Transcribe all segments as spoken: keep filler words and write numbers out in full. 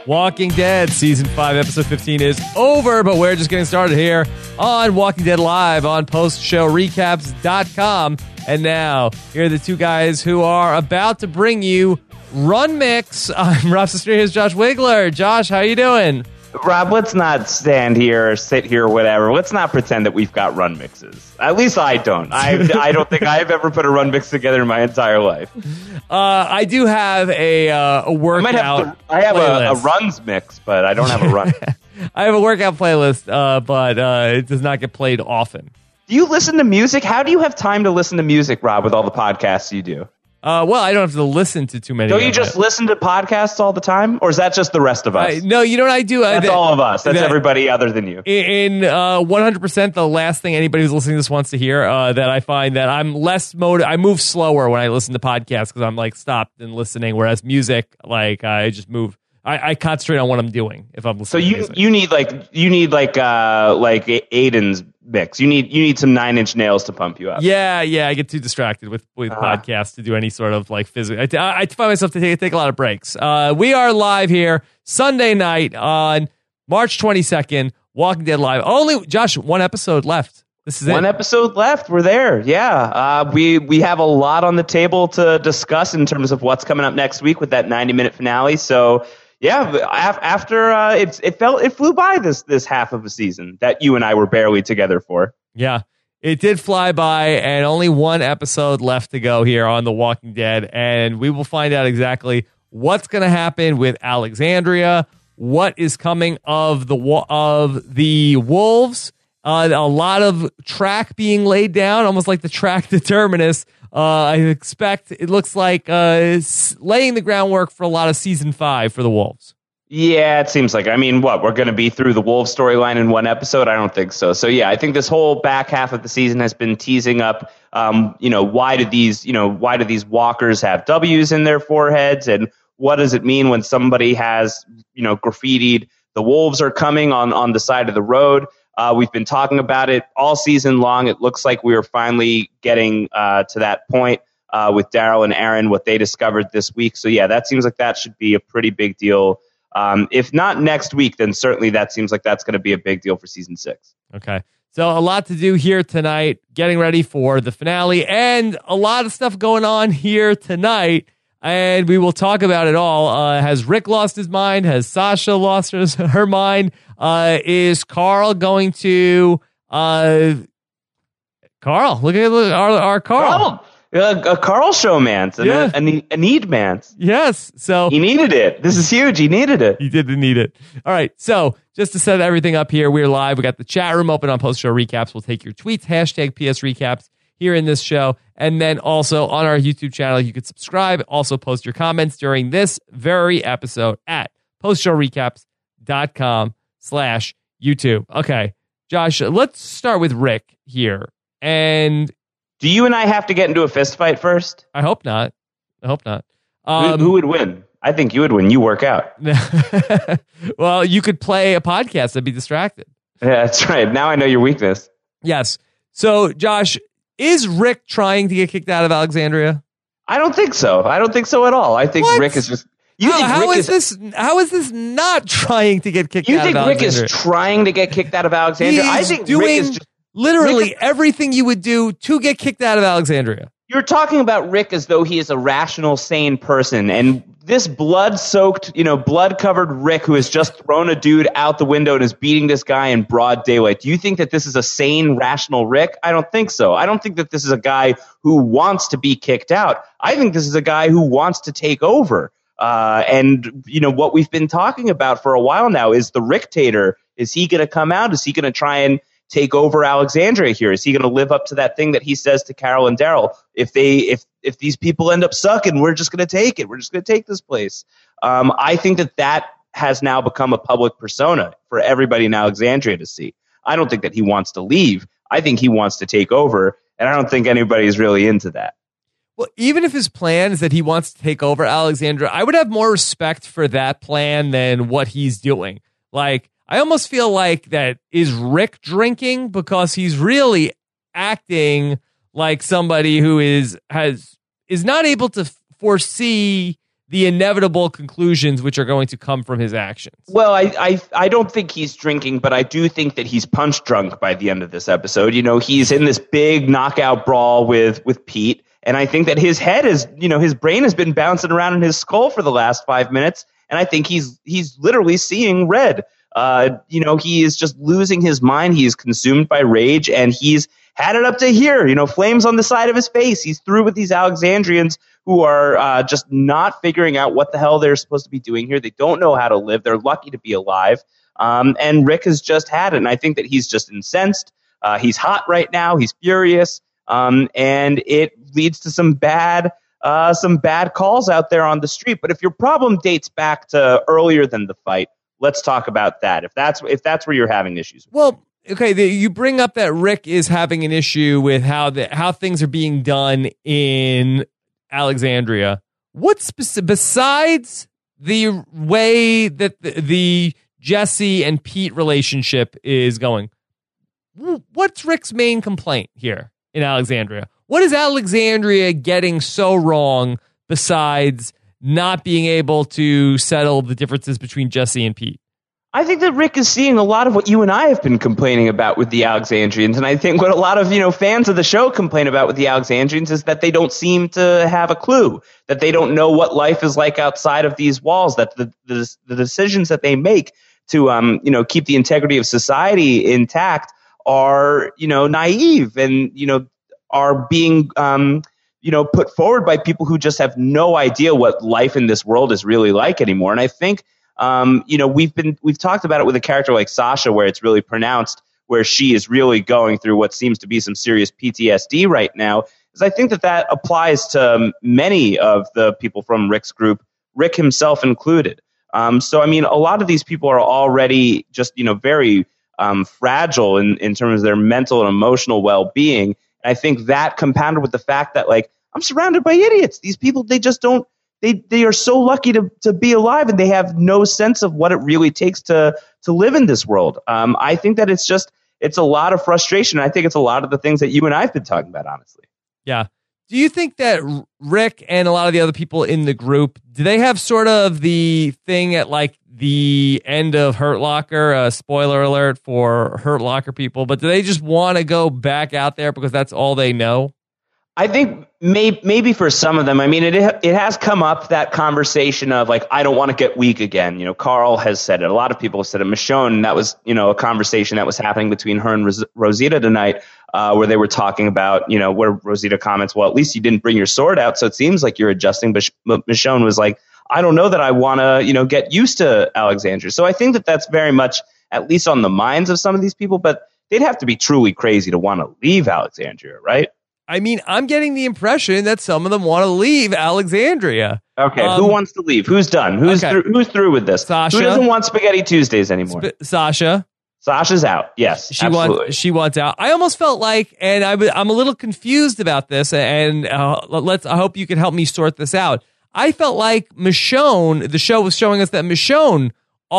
Walking Dead Season five, Episode fifteen is over, but we're just getting started here on Walking Dead Live on post show recaps dot com. And now, here are the two guys who are about to bring you Run Mix. I'm Rob Sister, here's Josh Wigler. Josh, how you doing? Rob, let's not stand here or sit here or whatever. Let's not pretend that we've got run mixes. At least I don't. I I don't think I've ever put a run mix together in my entire life. Uh, I do have a uh, a workout. I, have, I have a, a runs mix, but I don't have a run. I have a workout playlist, uh, but uh, it does not get played often. Do you listen to music? How do you have time to listen to music, Rob, with all the podcasts you do? Uh, well, I don't have to listen to too many. Don't you just it. listen to podcasts all the time? Or is that just the rest of us? I, no, you know what I do? That's I, all of us. That's that, everybody other than you. In uh, one hundred percent, the last thing anybody who's listening to this wants to hear, uh, that I find that I'm less mode. I move slower when I listen to podcasts because I'm like stopped and listening, whereas music, like I just move. I, I concentrate on what I'm doing if I'm listening. So you to music. you need like you need like uh like Aiden's mix. You need you need some Nine Inch Nails to pump you up. Yeah, yeah. I get too distracted with with uh-huh. podcasts to do any sort of like physical. I, I, I find myself to take take a lot of breaks. Uh, we are live here Sunday night on March twenty-second. Walking Dead Live. Only Josh, one episode left. This is one it. episode left. We're there. Yeah, uh, we we have a lot on the table to discuss in terms of what's coming up next week with that ninety minute finale. So. Yeah, after uh, it's it felt it flew by this this half of a season that you and I were barely together for. Yeah, it did fly by, and only one episode left to go here on The Walking Dead, and we will find out exactly what's going to happen with Alexandria, what is coming of the of the wolves, uh, a lot of track being laid down, almost like the track determinus. Uh, I expect it looks like uh, laying the groundwork for a lot of season five for the Wolves. Yeah, it seems like. I mean, what, we're going to be through the Wolves storyline in one episode? I don't think so. So, yeah, I think this whole back half of the season has been teasing up, um, you know, why do these, you know, why do these walkers have W's in their foreheads? And what does it mean when somebody has, you know, graffitied, the wolves are coming on, on the side of the road? Uh, we've been talking about it all season long. It looks like we are finally getting uh, to that point uh, with Daryl and Aaron, what they discovered this week. So, yeah, that seems like that should be a pretty big deal. Um, if not next week, then certainly that seems like that's going to be a big deal for season six. Okay. So a lot to do here tonight, getting ready for the finale, and a lot of stuff going on here tonight. And we will talk about it all. Uh, has Rick lost his mind? Has Sasha lost her, her mind? Uh, is Carl going to... Uh, Carl, look at look, our, our Carl. Carl. A, a Carl show, man. Yeah. A, a, a need, man. Yes. So he needed it. This is huge. He needed it. He did need it. All right. So just to set everything up here, we're live. We got the chat room open on post-show recaps. We'll take your tweets, hashtag P S Recaps here in this show. And then also on our YouTube channel, you could subscribe. Also post your comments during this very episode at postshowrecaps.com slash YouTube. Okay, Josh, let's start with Rick here. And do you and I have to get into a fist fight first? I hope not. I hope not. Um, who, who would win? I think you would win. You work out. Well, you could play a podcast and be distracted. Yeah, that's right. Now I know your weakness. Yes. So, Josh, is Rick trying to get kicked out of Alexandria? I don't think so. I don't think so at all. I think what? Rick is just... You how, think how Rick is, is this? How is this not trying to get kicked you out of Alexandria? You think Rick is trying to get kicked out of Alexandria? He's I think doing Rick is just, literally Rick, everything you would do to get kicked out of Alexandria. You're talking about Rick as though he is a rational, sane person, and this blood-soaked, you know, blood-covered Rick who has just thrown a dude out the window and is beating this guy in broad daylight. Do you think that this is a sane, rational Rick? I don't think so. I don't think that this is a guy who wants to be kicked out. I think this is a guy who wants to take over. Uh, and, you know, what we've been talking about for a while now is the Ricktator. Is he going to come out? Is he going to try and take over Alexandria here? Is he going to live up to that thing that he says to Carol and Daryl? If they, if if these people end up sucking, we're just going to take it. We're just going to take this place. Um, I think that that has now become a public persona for everybody in Alexandria to see. I don't think that he wants to leave. I think he wants to take over, and I don't think anybody's really into that. Well, even if his plan is that he wants to take over Alexandria, I would have more respect for that plan than what he's doing. Like, I almost feel like that is Rick drinking because he's really acting like somebody who is has is not able to foresee the inevitable conclusions which are going to come from his actions. Well, I, I I don't think he's drinking, but I do think that he's punch drunk by the end of this episode. You know, he's in this big knockout brawl with with Pete, and I think that his head is, you know, his brain has been bouncing around in his skull for the last five minutes, and I think he's he's literally seeing red. Uh, you know, he is just losing his mind. He is consumed by rage, and he's had it up to here. You know, flames on the side of his face. He's through with these Alexandrians who are uh, just not figuring out what the hell they're supposed to be doing here. They don't know how to live. They're lucky to be alive. Um, and Rick has just had it. And I think that he's just incensed. Uh, he's hot right now. He's furious. Um, and it leads to some bad, uh, some bad calls out there on the street. But if your problem dates back to earlier than the fight, let's talk about that. If that's if that's where you're having issues with. Well, okay, the, you bring up that Rick is having an issue with how the how things are being done in Alexandria. What speci- besides the way that the, the Jesse and Pete relationship is going? What's Rick's main complaint here in Alexandria? What is Alexandria getting so wrong besides not being able to settle the differences between Jesse and Pete? I think that Rick is seeing a lot of what you and I have been complaining about with the Alexandrians. And I think what a lot of, you know, fans of the show complain about with the Alexandrians is that they don't seem to have a clue, that they don't know what life is like outside of these walls, that the the, the decisions that they make to, um, you know, keep the integrity of society intact are, you know, naive and, you know, are being, um, you know, put forward by people who just have no idea what life in this world is really like anymore. And I think, Um, you know, we've been we've talked about it with a character like Sasha, where it's really pronounced, where she is really going through what seems to be some serious P T S D right now. Because I think that that applies to many of the people from Rick's group, Rick himself included. Um, so, I mean, a lot of these people are already just, you know, very um, fragile in, in terms of their mental and emotional well-being. And I think that compounded with the fact that, like, I'm surrounded by idiots. These people, they just don't. They they are so lucky to, to be alive, and they have no sense of what it really takes to to live in this world. Um, I think that it's just it's a lot of frustration. I think it's a lot of the things that you and I have been talking about, honestly. Yeah. Do you think that Rick and a lot of the other people in the group, do they have sort of the thing at like the end of Hurt Locker? Uh, spoiler alert for Hurt Locker people, but do they just want to go back out there because that's all they know? I think may, maybe for some of them, I mean, it it has come up, that conversation of like, I don't want to get weak again. You know, Carl has said it. A lot of people have said it. Michonne, that was, you know, a conversation that was happening between her and Ros- Rosita tonight, uh, where they were talking about, you know, where Rosita comments, well, at least you didn't bring your sword out, so it seems like you're adjusting. But Michonne was like, I don't know that I want to, you know, get used to Alexandria. So I think that that's very much at least on the minds of some of these people, but they'd have to be truly crazy to want to leave Alexandria, right? I mean, I'm getting the impression that some of them want to leave Alexandria. Okay, um, who wants to leave? Who's done? Who's okay. through, who's through with this? Sasha. Who doesn't want Spaghetti Tuesdays anymore? Sp- Sasha. Sasha's out. Yes, she absolutely. wants. She wants out. I almost felt like, and I, I'm a little confused about this. And uh, let's. I hope you can help me sort this out. I felt like Michonne. The show was showing us that Michonne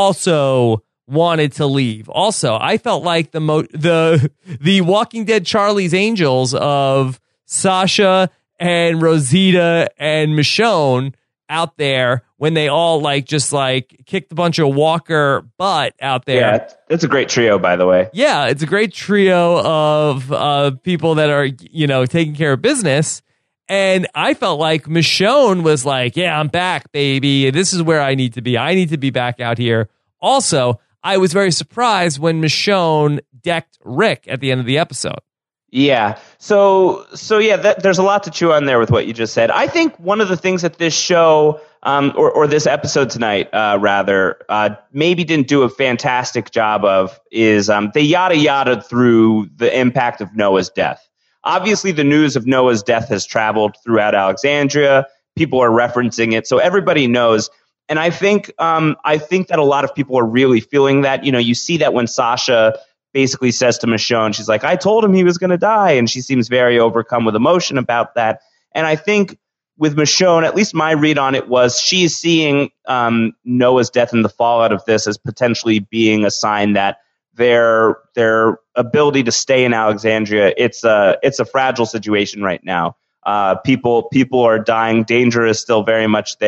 also wanted to leave. Also, I felt like the mo- the the Walking Dead Charlie's Angels of Sasha and Rosita and Michonne out there when they all like just like kicked a bunch of Walker butt out there. Yeah, it's a great trio, by the way. Yeah, it's a great trio of uh, people that are, you know, taking care of business. And I felt like Michonne was like, yeah, I'm back, baby. This is where I need to be. I need to be back out here. Also, I was very surprised when Michonne decked Rick at the end of the episode. Yeah. So, so yeah, that, there's a lot to chew on there with what you just said. I think one of the things that this show, um, or, or this episode tonight, uh, rather, uh, maybe didn't do a fantastic job of is, um, they yada yada through the impact of Noah's death. Obviously, the news of Noah's death has traveled throughout Alexandria. People are referencing it, so everybody knows. And I think, um, I think that a lot of people are really feeling that. You know, you see that when Sasha basically says to Michonne, she's like, I told him he was going to die. And she seems very overcome with emotion about that. And I think with Michonne, at least my read on it was she's seeing um, Noah's death and the fallout of this as potentially being a sign that their their ability to stay in Alexandria, it's a, it's a fragile situation right now. Uh, people people are dying. Danger is still very much there.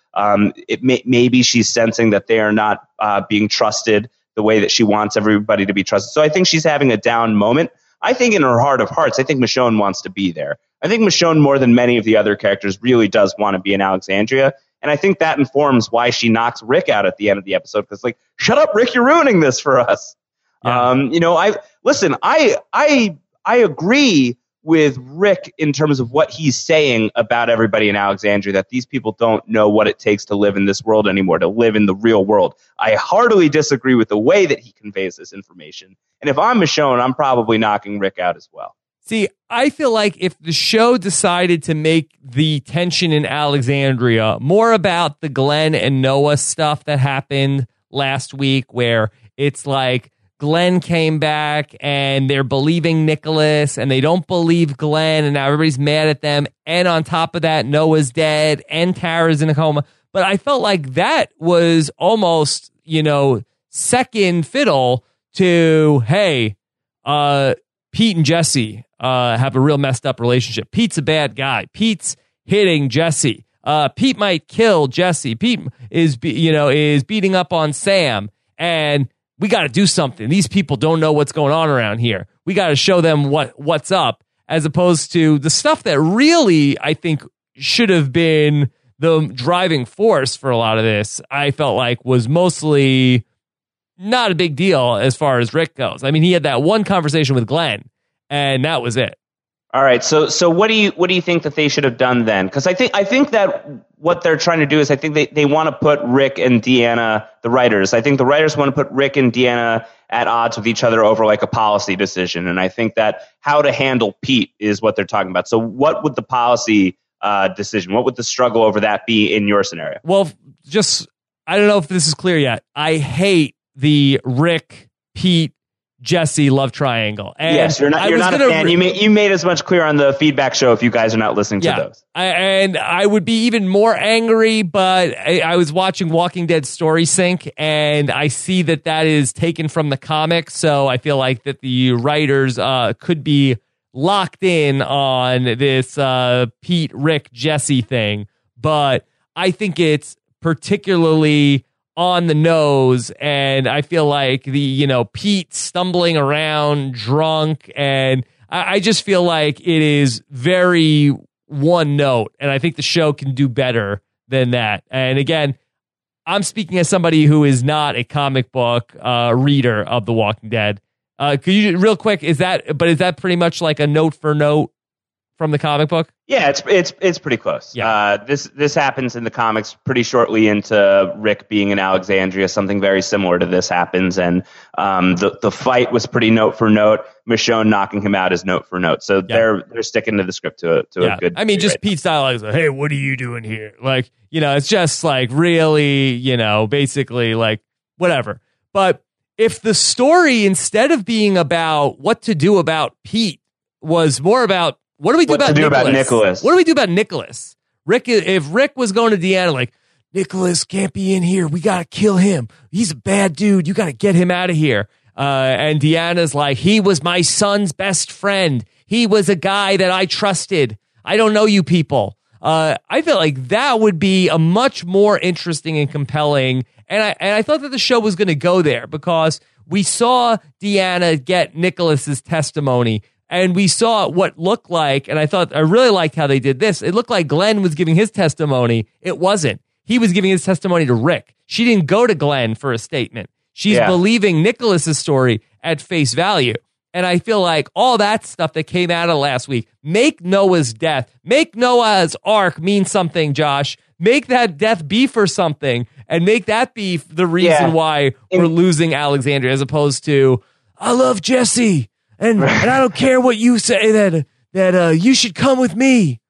Um, it may, maybe she's sensing that they are not uh, being trusted the way that she wants everybody to be trusted. So I think she's having a down moment. I think in her heart of hearts, I think Michonne wants to be there. I think Michonne, more than many of the other characters, really does want to be in Alexandria. And I think that informs why she knocks Rick out at the end of the episode. Because, like, shut up, Rick, you're ruining this for us. Yeah. Um, you know, I listen, I I I agree with Rick in terms of what he's saying about everybody in Alexandria, that these people don't know what it takes to live in this world anymore, to live in the real world. I heartily disagree with the way that he conveys this information. And if I'm Michonne, I'm probably knocking Rick out as well. See, I feel like if the show decided to make the tension in Alexandria more about the Glenn and Noah stuff that happened last week, where it's like Glenn came back and they're believing Nicholas and they don't believe Glenn and now everybody's mad at them. And on top of that, Noah's dead and Tara's in a coma. But I felt like that was almost, you know, second fiddle to, hey, uh, Pete and Jesse uh, have a real messed up relationship. Pete's a bad guy. Pete's hitting Jesse. Uh, Pete might kill Jesse. Pete is, be, you know, is beating up on Sam, and we got to do something. These people don't know what's going on around here. We got to show them what what's up, as opposed to the stuff that really, I think, should have been the driving force for a lot of this. I felt like was mostly not a big deal as far as Rick goes. I mean, he had that one conversation with Glenn, and that was it. All right. So, so what do you what do you think that they should have done then? Because I think I think that what they're trying to do is I think they, they want to put Rick and Deanna, the writers. I think the writers want to put Rick and Deanna at odds with each other over like a policy decision. And I think that how to handle Pete is what they're talking about. So, what would the policy uh, decision? What would the struggle over that be in your scenario? Well, just I don't know if this is clear yet. I hate the Rick, Pete, Jesse love triangle. And yes, you're not. You're not a fan. Re- you made you made as much clear on the feedback show. If you guys are not listening yeah, to those, I, and I would be even more angry. But I, I was watching Walking Dead Story Sync, and I see that that is taken from the comic. So I feel like that the writers uh, could be locked in on this uh, Pete, Rick, Jesse thing. But I think it's particularly on the nose, and I feel like the, you know, Pete stumbling around drunk, and I, I just feel like it is very one note, and I think the show can do better than that. And again, I'm speaking as somebody who is not a comic book uh, reader of The Walking Dead. Uh, could you, real quick, is that, but is that pretty much like a note for note from the comic book? Yeah, it's it's it's pretty close. Yeah. Uh, this this happens in the comics pretty shortly into Rick being in Alexandria. Something very similar to this happens, and um, the the fight was pretty note for note. Michonne knocking him out is note for note. So yeah. they're they're sticking to the script to a, to yeah. a good. I mean, just right Pete's dialogue is like, "Hey, what are you doing here?" Like, you know, it's just like really, you know, basically like whatever. But if the story, instead of being about what to do about Pete, was more about what do we do, what about, to do Nicholas? about Nicholas? What do we do about Nicholas? Rick, if Rick was going to Deanna, like, Nicholas can't be in here. We got to kill him. He's a bad dude. You got to get him out of here. Uh, and Deanna's like, he was my son's best friend. He was a guy that I trusted. I don't know you people. Uh, I feel like that would be a much more interesting and compelling. And I, and I thought that the show was going to go there because we saw Deanna get Nicholas's testimony. And we saw what looked like, and I thought, I really liked how they did this. It looked like Glenn was giving his testimony. It wasn't. He was giving his testimony to Rick. She didn't go to Glenn for a statement. She's yeah. believing Nicholas's story at face value. And I feel like all that stuff that came out of last week, make Noah's death, make Noah's ark mean something, Josh. Make that death be for something, and make that be the reason yeah. why we're and- losing Alexandria, as opposed to, I love Jesse. And and I don't care what you say, that that uh, you should come with me.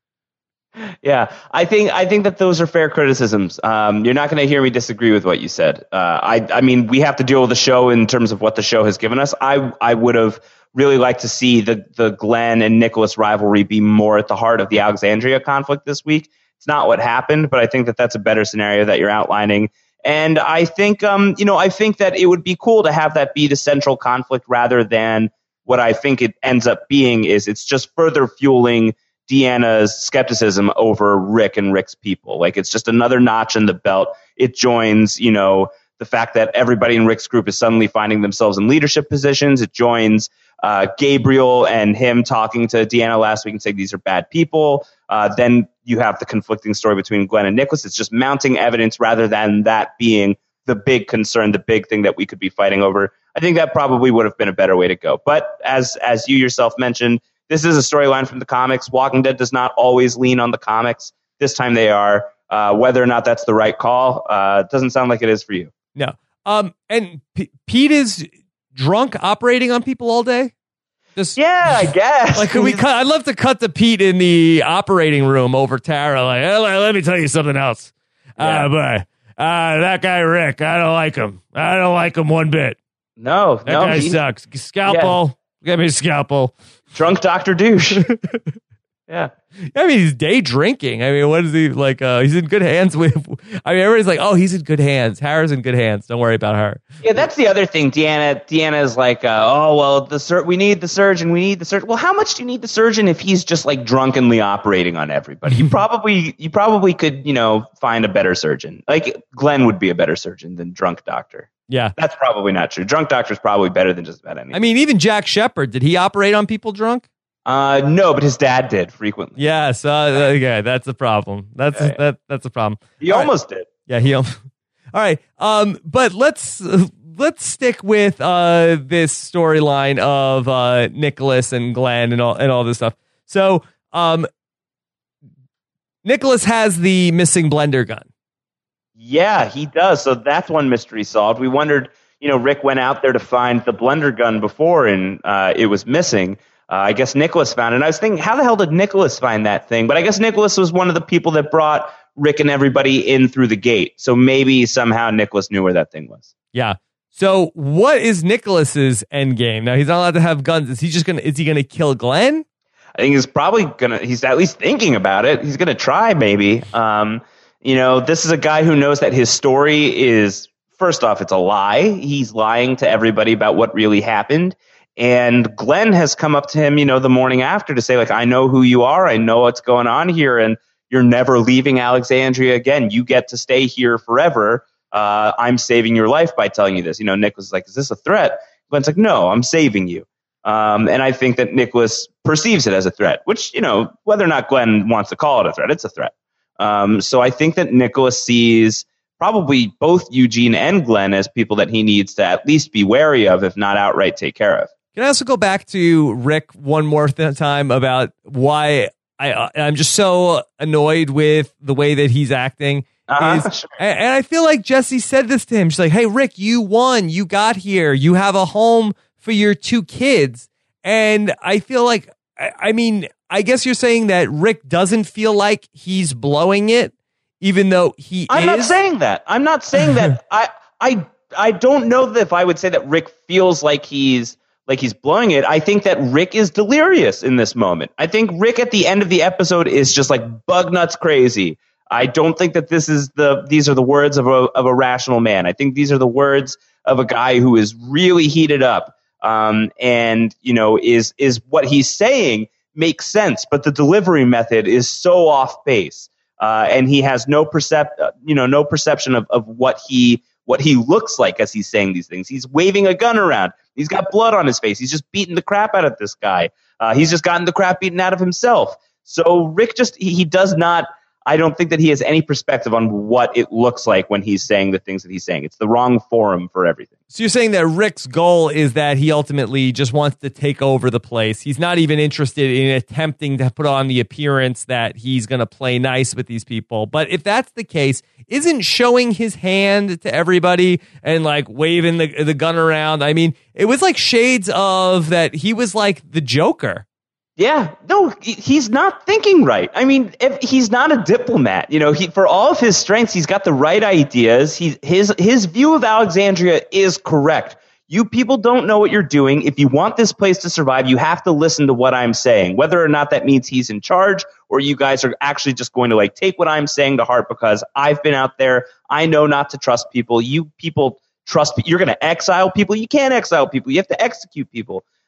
Yeah, I think I think that those are fair criticisms. Um, you're not going to hear me disagree with what you said. Uh, I I mean, we have to deal with the show in terms of what the show has given us. I I would have really liked to see the the Glenn and Nicholas rivalry be more at the heart of the Alexandria conflict this week. It's not what happened, but I think that that's a better scenario that you're outlining. And I think um you know I think that it would be cool to have that be the central conflict rather than what I think it ends up being is it's just further fueling Deanna's skepticism over Rick and Rick's people. Like, it's just another notch in the belt. It joins, you know, the fact that everybody in Rick's group is suddenly finding themselves in leadership positions. It joins uh, Gabriel and him talking to Deanna last week and saying these are bad people. Uh, then you have the conflicting story between Glenn and Nicholas. It's just mounting evidence rather than that being the big concern, the big thing that we could be fighting over. I think that probably would have been a better way to go. But as as you yourself mentioned, this is a storyline from the comics. Walking Dead does not always lean on the comics. This time they are. Uh, whether or not that's the right call, uh, doesn't sound like it is for you. No. Um, and P- Pete is drunk operating on people all day? Just, yeah, I guess. Like, could we cut? I'd love to cut to Pete in the operating room over Tara. Like, hey, let me tell you something else. Yeah. Uh, but uh, that guy Rick, I don't like him. I don't like him one bit. No, that no, guy he, sucks. Scalpel, yeah. Give me a scalpel. Drunk Doctor Douche. Yeah. I mean, he's day drinking. I mean, what is he like? Uh, he's in good hands with. I mean, everybody's like, "Oh, he's in good hands. Tara's in good hands. Don't worry about her." Yeah, that's the other thing. Deanna, Deanna is like, uh, "Oh, well, the sur- we need the surgeon. We need the surgeon." Well, how much do you need the surgeon if he's just like drunkenly operating on everybody? You probably, you probably could, you know, find a better surgeon. Like Glenn would be a better surgeon than Drunk Doctor. Yeah, that's probably not true. Drunk Doctor is probably better than just about anything. I mean, even Jack Shepard, did he operate on people drunk? Uh, no, but his dad did frequently. Yes, uh, yeah, that's a problem. That's yeah, yeah. that that's a problem. He All almost right. did. Yeah, he. Almost, all right, um, but let's uh, let's stick with uh this storyline of uh Nicholas and Glenn and all and all this stuff. So, um, Nicholas has the missing blender gun. Yeah, he does. So that's one mystery solved. We wondered, you know, Rick went out there to find the blender gun before, and uh, it was missing. Uh, I guess Nicholas found it. And I was thinking, how the hell did Nicholas find that thing? But I guess Nicholas was one of the people that brought Rick and everybody in through the gate. So maybe somehow Nicholas knew where that thing was. Yeah. So what is Nicholas's end game? Now, he's not allowed to have guns. Is he just gonna? Is he gonna kill Glenn? I think he's probably gonna. He's at least thinking about it. He's gonna try, maybe. Um, you know, this is a guy who knows that his story is, first off, it's a lie. He's lying to everybody about what really happened. And Glenn has come up to him, you know, the morning after to say, like, I know who you are. I know what's going on here. And you're never leaving Alexandria again. You get to stay here forever. Uh, I'm saving your life by telling you this. You know, Nick was like, is this a threat? Glenn's like, no, I'm saving you. Um, and I think that Nicholas perceives it as a threat, which, you know, whether or not Glenn wants to call it a threat, it's a threat. Um, so I think that Nicholas sees probably both Eugene and Glenn as people that he needs to at least be wary of, if not outright take care of. Can I also go back to Rick one more th- time about why I, uh, I'm just so annoyed with the way that he's acting? Uh-huh, is, sure. and, and I feel like Jesse said this to him. She's like, hey, Rick, you won. You got here. You have a home for your two kids. And I feel like, I, I mean, I guess you're saying that Rick doesn't feel like he's blowing it, even though he I'm is? not saying that. I'm not saying that. I, I, I don't know that if I would say that Rick feels like he's like he's blowing it. I think that Rick is delirious in this moment. I think Rick at the end of the episode is just like bug nuts crazy. I don't think that this is the these are the words of a of a rational man. I think these are the words of a guy who is really heated up. Um, and you know, is is what he's saying makes sense, but the delivery method is so off base. Uh, and he has no percept, uh, you know, no perception of, of what he what he looks like as he's saying these things. He's waving a gun around. He's got blood on his face. He's just beating the crap out of this guy. Uh, he's just gotten the crap beaten out of himself. So Rick just he, he does not. I don't think that he has any perspective on what it looks like when he's saying the things that he's saying. It's the wrong forum for everything. So you're saying that Rick's goal is that he ultimately just wants to take over the place. He's not even interested in attempting to put on the appearance that he's going to play nice with these people. But if that's the case, isn't showing his hand to everybody and like waving the, the gun around? I mean, it was like shades of that. He was like the Joker. Yeah, no, he's not thinking right. I mean, if he's not a diplomat. You know, he for all of his strengths, he's got the right ideas. He, his his view of Alexandria is correct. You people don't know what you're doing. If you want this place to survive, you have to listen to what I'm saying, whether or not that means he's in charge or you guys are actually just going to like take what I'm saying to heart because I've been out there. I know not to trust people. You people trust. You're going to exile people. You can't exile people. You have to execute people.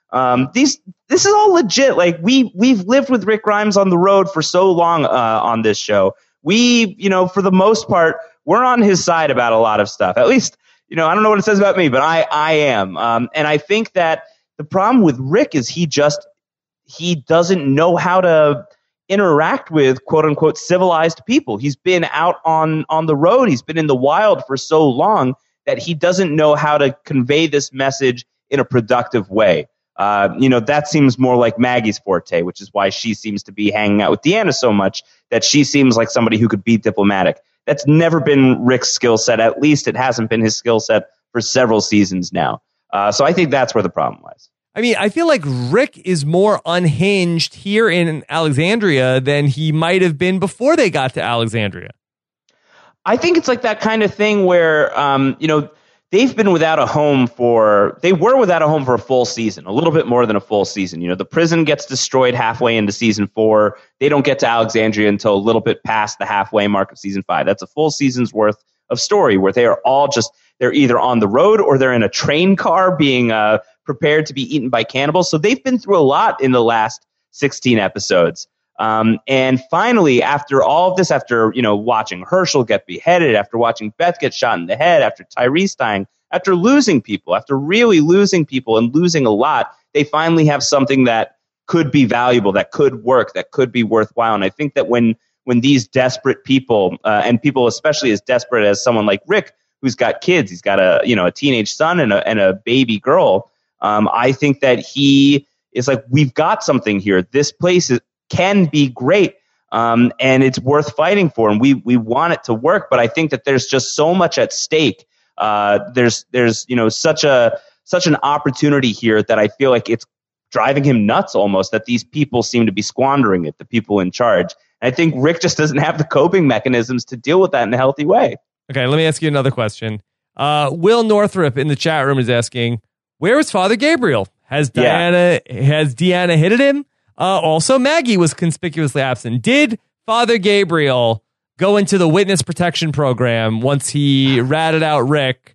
Um, these this is all legit. Like we we've lived with Rick Grimes on the road for so long uh, on this show. We, you know, for the most part, we're on his side about a lot of stuff. At least, you know, I don't know what it says about me, but I I am. Um, and I think that the problem with Rick is he just he doesn't know how to interact with quote unquote civilized people. He's been out on on the road. He's been in the wild for so long that he doesn't know how to convey this message in a productive way. Uh, you know, that seems more like Maggie's forte, which is why she seems to be hanging out with Deanna so much, that she seems like somebody who could be diplomatic. That's never been Rick's skill set. At least it hasn't been his skill set for several seasons now. Uh, so I think that's where the problem lies. I mean, I feel like Rick is more unhinged here in Alexandria than he might have been before they got to Alexandria. I think it's like that kind of thing where, um, you know, they've been without a home for, they were without a home for a full season, a little bit more than a full season. You know, the prison gets destroyed halfway into season four. They don't get to Alexandria until a little bit past the halfway mark of season five. That's a full season's worth of story where they are all just, they're either on the road or they're in a train car being uh, prepared to be eaten by cannibals. So they've been through a lot in the last sixteen episodes. Um, and finally, after all of this, after, you know, watching Herschel get beheaded, after watching Beth get shot in the head, after Tyrese dying, after losing people, after really losing people and losing a lot, they finally have something that could be valuable, that could work, that could be worthwhile. And I think that when when these desperate people, uh, and people especially as desperate as someone like Rick, who's got kids, he's got a, you know, a teenage son and a, and a baby girl, um, I think that he is like, we've got something here. This place is, can be great, um, and it's worth fighting for, and we we want it to work. But I think that there's just so much at stake. Uh, there's there's you know such a such an opportunity here that I feel like it's driving him nuts almost, that these people seem to be squandering it, the people in charge. And I think Rick just doesn't have the coping mechanisms to deal with that in a healthy way. Okay, let me ask you another question. Uh, Will Northrup in the chat room is asking, where is Father Gabriel? Has Diana yeah. has Deanna hit at him? Uh, also, Maggie was conspicuously absent. Did Father Gabriel go into the witness protection program once he ratted out Rick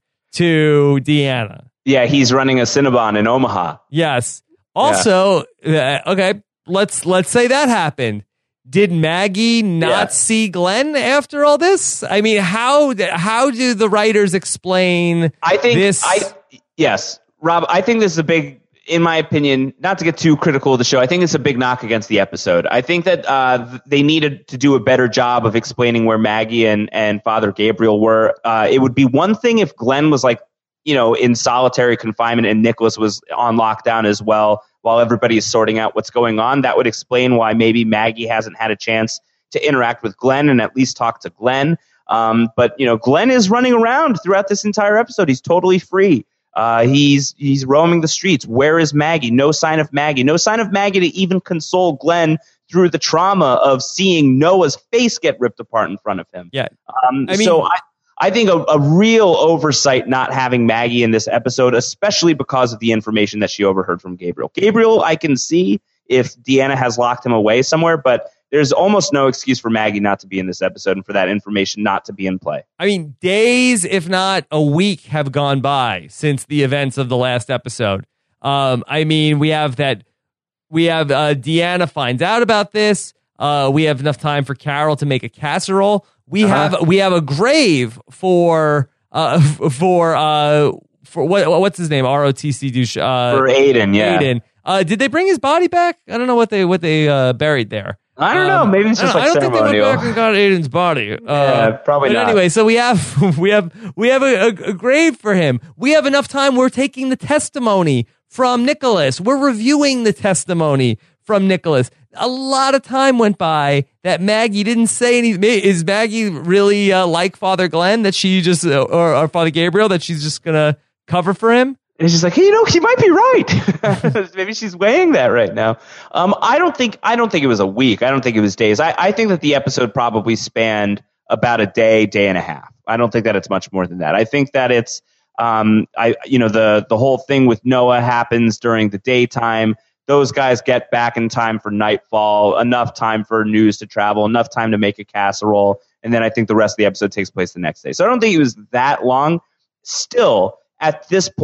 to Deanna? Yeah, he's running a Cinnabon in Omaha. Yes. Also, yeah. uh, okay, let's let's say that happened. Did Maggie not yeah. see Glenn after all this? I mean, how how do the writers explain I think this? I, yes, Rob, I think this is a big... in my opinion, not to get too critical of the show, I think it's a big knock against the episode. I think that uh, they needed to do a better job of explaining where Maggie and, and Father Gabriel were. Uh, it would be one thing if Glenn was like, you know, in solitary confinement and Nicholas was on lockdown as well while everybody is sorting out what's going on. That would explain why maybe Maggie hasn't had a chance to interact with Glenn and at least talk to Glenn. Um, but, you know, Glenn is running around throughout this entire episode. He's totally free. Uh, he's he's roaming the streets. Where is Maggie? No sign of Maggie. No sign of Maggie to even console Glenn through the trauma of seeing Noah's face get ripped apart in front of him. Yeah. Um, I mean, so I, I think a, a real oversight not having Maggie in this episode, especially because of the information that she overheard from Gabriel. Gabriel, I can see if Deanna has locked him away somewhere, but there's almost no excuse for Maggie not to be in this episode and for that information not to be in play. I mean, days, if not a week, have gone by since the events of the last episode. Um, I mean, we have that. We have uh, Deanna finds out about this. Uh, we have enough time for Carol to make a casserole. We uh-huh. have we have a grave for uh, for uh, for what what's his name? R O T C douche uh, for Aiden. Yeah, Aiden. Uh, did they bring his body back? I don't know what they what they uh, buried there. I don't know. Maybe it's just um, like I don't ceremonial. think they went back and got Aiden's body. Uh, yeah, probably but not. Anyway, so we have we have we have a, a, a grave for him. We have enough time. We're taking the testimony from Nicholas. We're reviewing the testimony from Nicholas. A lot of time went by that Maggie didn't say anything. Is Maggie really uh, like Father Glenn that she just uh, or, or Father Gabriel that she's just gonna cover for him? And she's like, hey, you know, she might be right. Maybe she's weighing that right now. Um, I don't think I don't think it was a week. I don't think it was days. I, I think that the episode probably spanned about a day, day and a half. I don't think that it's much more than that. I think that it's, um, I you know, the the whole thing with Noah happens during the daytime. Those guys get back in time for nightfall, enough time for news to travel, enough time to make a casserole, and then I think the rest of the episode takes place the next day. So I don't think it was that long. Still, at this point,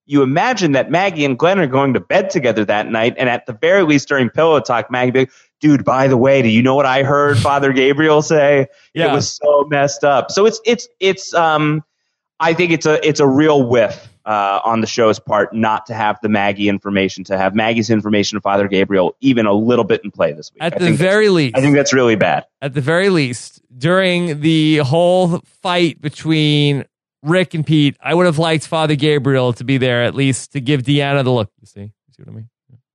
you imagine that Maggie and Glenn are going to bed together that night, and at the very least during pillow talk, Maggie be like, dude, by the way, do you know what I heard Father Gabriel say? Yeah. It was so messed up. So it's it's it's um I think it's a it's a real whiff uh, on the show's part not to have the Maggie information, to have Maggie's information of Father Gabriel even a little bit in play this week. At I the very least. I think that's really bad. At the very least, during the whole fight between Rick and Pete, I would have liked Father Gabriel to be there at least to give Deanna the look. You see? You see what I mean?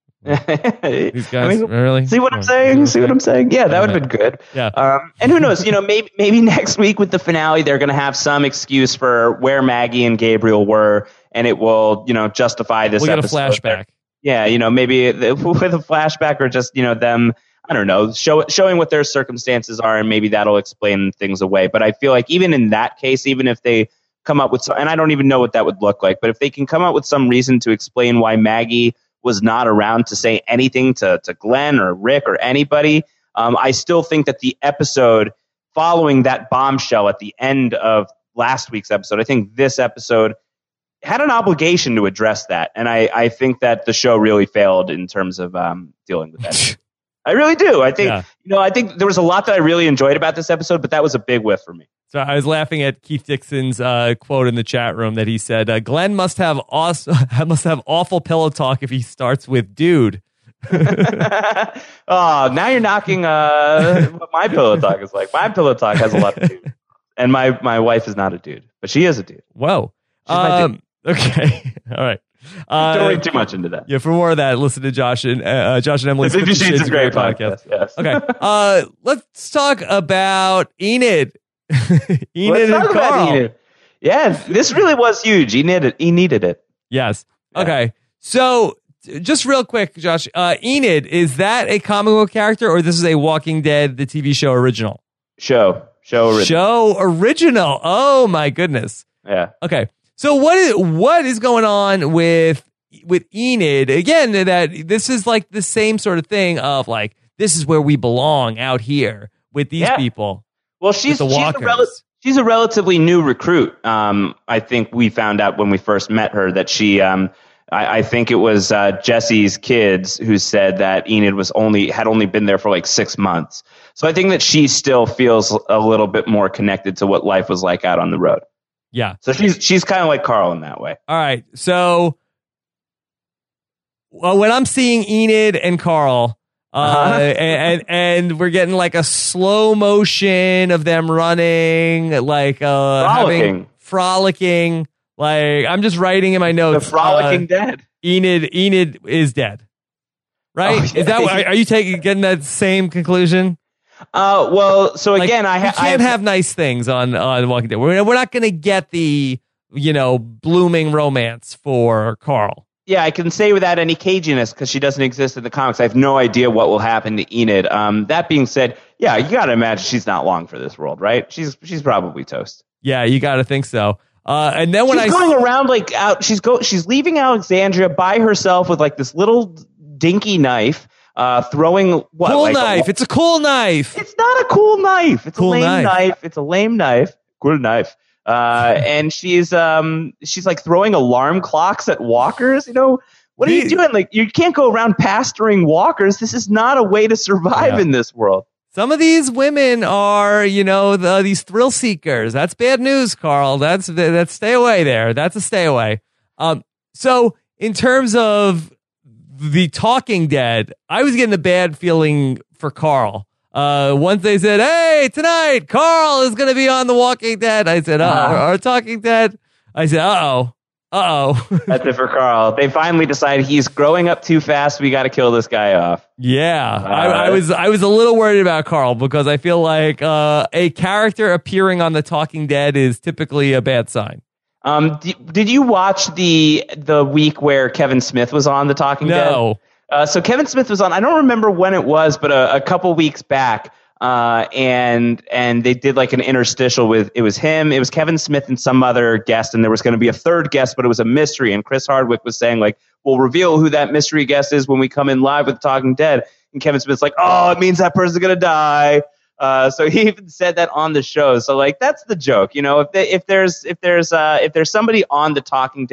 These guys, I mean, really? See what I'm saying? See what I'm saying? Yeah, that would have been good. Yeah. Um, and who knows? You know, maybe maybe next week with the finale, they're going to have some excuse for where Maggie and Gabriel were, and it will, you know, justify this. We'll get a episode. flashback. Yeah, you know, maybe with a flashback or just, you know, them, I don't know, show, showing what their circumstances are, and maybe that'll explain things away. But I feel like even in that case, even if they come up with some, and I don't even know what that would look like, but if they can come up with some reason to explain why Maggie was not around to say anything to, to Glenn or Rick or anybody, um, I still think that the episode following that bombshell at the end of last week's episode, I think this episode had an obligation to address that. And I, I think that the show really failed in terms of um, dealing with that. I really do. I think, yeah. you know, I think there was a lot that I really enjoyed about this episode, but that was a big whiff for me. So I was laughing at Keith Dixon's uh, quote in the chat room that he said, uh, Glenn must have awesome, must have awful pillow talk if he starts with dude. Oh, now you're knocking uh, what my pillow talk is like. My pillow talk has a lot of dude. And my, my wife is not a dude, but she is a dude. Whoa. Um, okay. All right. Uh, Don't read too much into that. Yeah, for more of that, listen to Josh and uh, Josh and Emily's Fifty Shades is a great podcast. podcast. Yes. Okay. Uh, let's talk about Enid. Enid let's and talk Carl. About Enid. Yeah, this really was huge. He needed he needed it. Yes. Yeah. Okay. So, just real quick, Josh. Uh, Enid, is that a comic book character, or this is a Walking Dead, the T V show original? Show. Show original. Show original. Oh my goodness. Yeah. Okay. So what is what is going on with with Enid? Again, that this is like the same sort of thing of like, this is where we belong out here with these yeah. people. Well, she's the she's a, rel- she's a relatively new recruit. Um, I think we found out when we first met her that she, um, I, I think it was uh, Jesse's kids who said that Enid was only had only been there for like six months. So I think that she still feels a little bit more connected to what life was like out on the road. Yeah. So she's she's kind of like Carl in that way. All right. So well, when I'm seeing Enid and Carl, uh, uh-huh. and, and and we're getting like a slow motion of them running, like uh, frolicking, having, frolicking. Like I'm just writing in my notes. The frolicking uh, dead. Enid Enid is dead. Right? Oh, yeah. Is that are you taking getting that same conclusion? Uh, well, so again, like, I ha- you can't I have nice things on on Walking Dead. We're we're not going to get the you know blooming romance for Carl. Yeah, I can say without any caginess because she doesn't exist in the comics. I have no idea what will happen to Enid. Um, that being said, yeah, you got to imagine she's not long for this world, right? She's she's probably toast. Yeah, you got to think so. Uh, and then when she's I going around like out, she's go she's leaving Alexandria by herself with like this little dinky knife. Uh, throwing what? Cool like knife. A, it's a cool knife. It's not a cool knife. It's cool a lame knife. knife. It's a lame knife. Cool knife. Uh, and she's um she's like throwing alarm clocks at walkers. You know what are you doing? Like you can't go around pastoring walkers. This is not a way to survive yeah. in this world. Some of these women are, you know, the, these thrill seekers. That's bad news, Carl. That's that's stay away there. That's a stay away. Um. So in terms of The Talking Dead, I was getting a bad feeling for Carl. Uh, once they said, hey, tonight, Carl is going to be on The Walking Dead. I said, uh-oh, uh, or Talking Dead. I said, uh-oh, uh-oh. That's it for Carl. They finally decided he's growing up too fast. We got to kill this guy off. Yeah, uh, I, I was I was a little worried about Carl because I feel like uh, a character appearing on The Talking Dead is typically a bad sign. Um, d- did you watch the the week where Kevin Smith was on The Talking Dead? No. Uh, so Kevin Smith was on. I don't remember when it was, but a, a couple weeks back. Uh, and and they did like an interstitial with it was him, it was Kevin Smith and some other guest, and there was going to be a third guest, but it was a mystery. And Chris Hardwick was saying like, "We'll reveal who that mystery guest is when we come in live with The Talking Dead." And Kevin Smith's like, "Oh, it means that person's gonna die." Uh, so he even said that on the show. So like that's the joke, you know. If they, if there's if there's uh, if there's somebody on The Talking Dead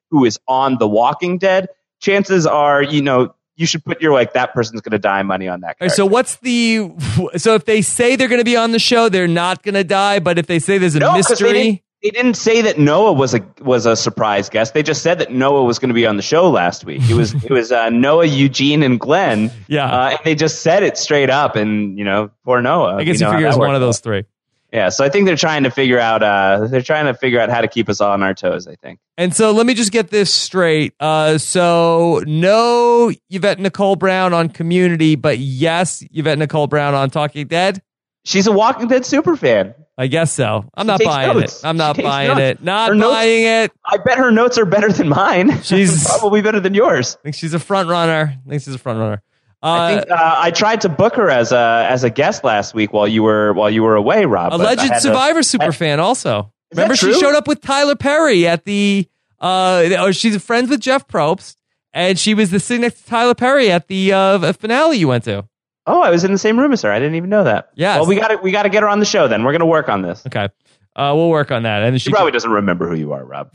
who is on The Walking Dead, chances are, you know, you should put your like that person's going to die money on that character. So what's the so if they say they're going to be on the show, they're not going to die. But if they say there's a no, mystery, they didn't, they didn't say that Noah was a was a surprise guest. They just said that Noah was going to be on the show last week. It was it was uh, Noah, Eugene, and Glenn. Yeah, uh, and they just said it straight up. And you know, poor Noah. I guess you you know figure it's one of those three. Yeah, so I think they're trying to figure out uh, they're trying to figure out how to keep us all on our toes, I think. And so let me just get this straight. Uh, so no Yvette Nicole Brown on Community, but yes, Yvette Nicole Brown on Talking Dead. She's a Walking Dead super fan. I guess so. I'm She not takes buying notes. it. I'm She not takes buying notes. it. Not Her notes- buying it. I bet her notes are better than mine. She's- probably better than yours. I think she's a front runner. I think she's a front runner. Uh, I think uh, I tried to book her as a as a guest last week while you were while you were away, Rob. but I alleged had to- Survivor super I- fan also. Is that Remember she true? showed up with Tyler Perry at the uh or she's friends with Jeff Probst, and she was the sitting next to Tyler Perry at the uh finale you went to. Oh, I was in the same room as her. I didn't even know that. Yes. Well, we got to we got to get her on the show then. We're going to work on this. Okay. Uh we'll work on that. And She she probably doesn't remember who you are, Rob.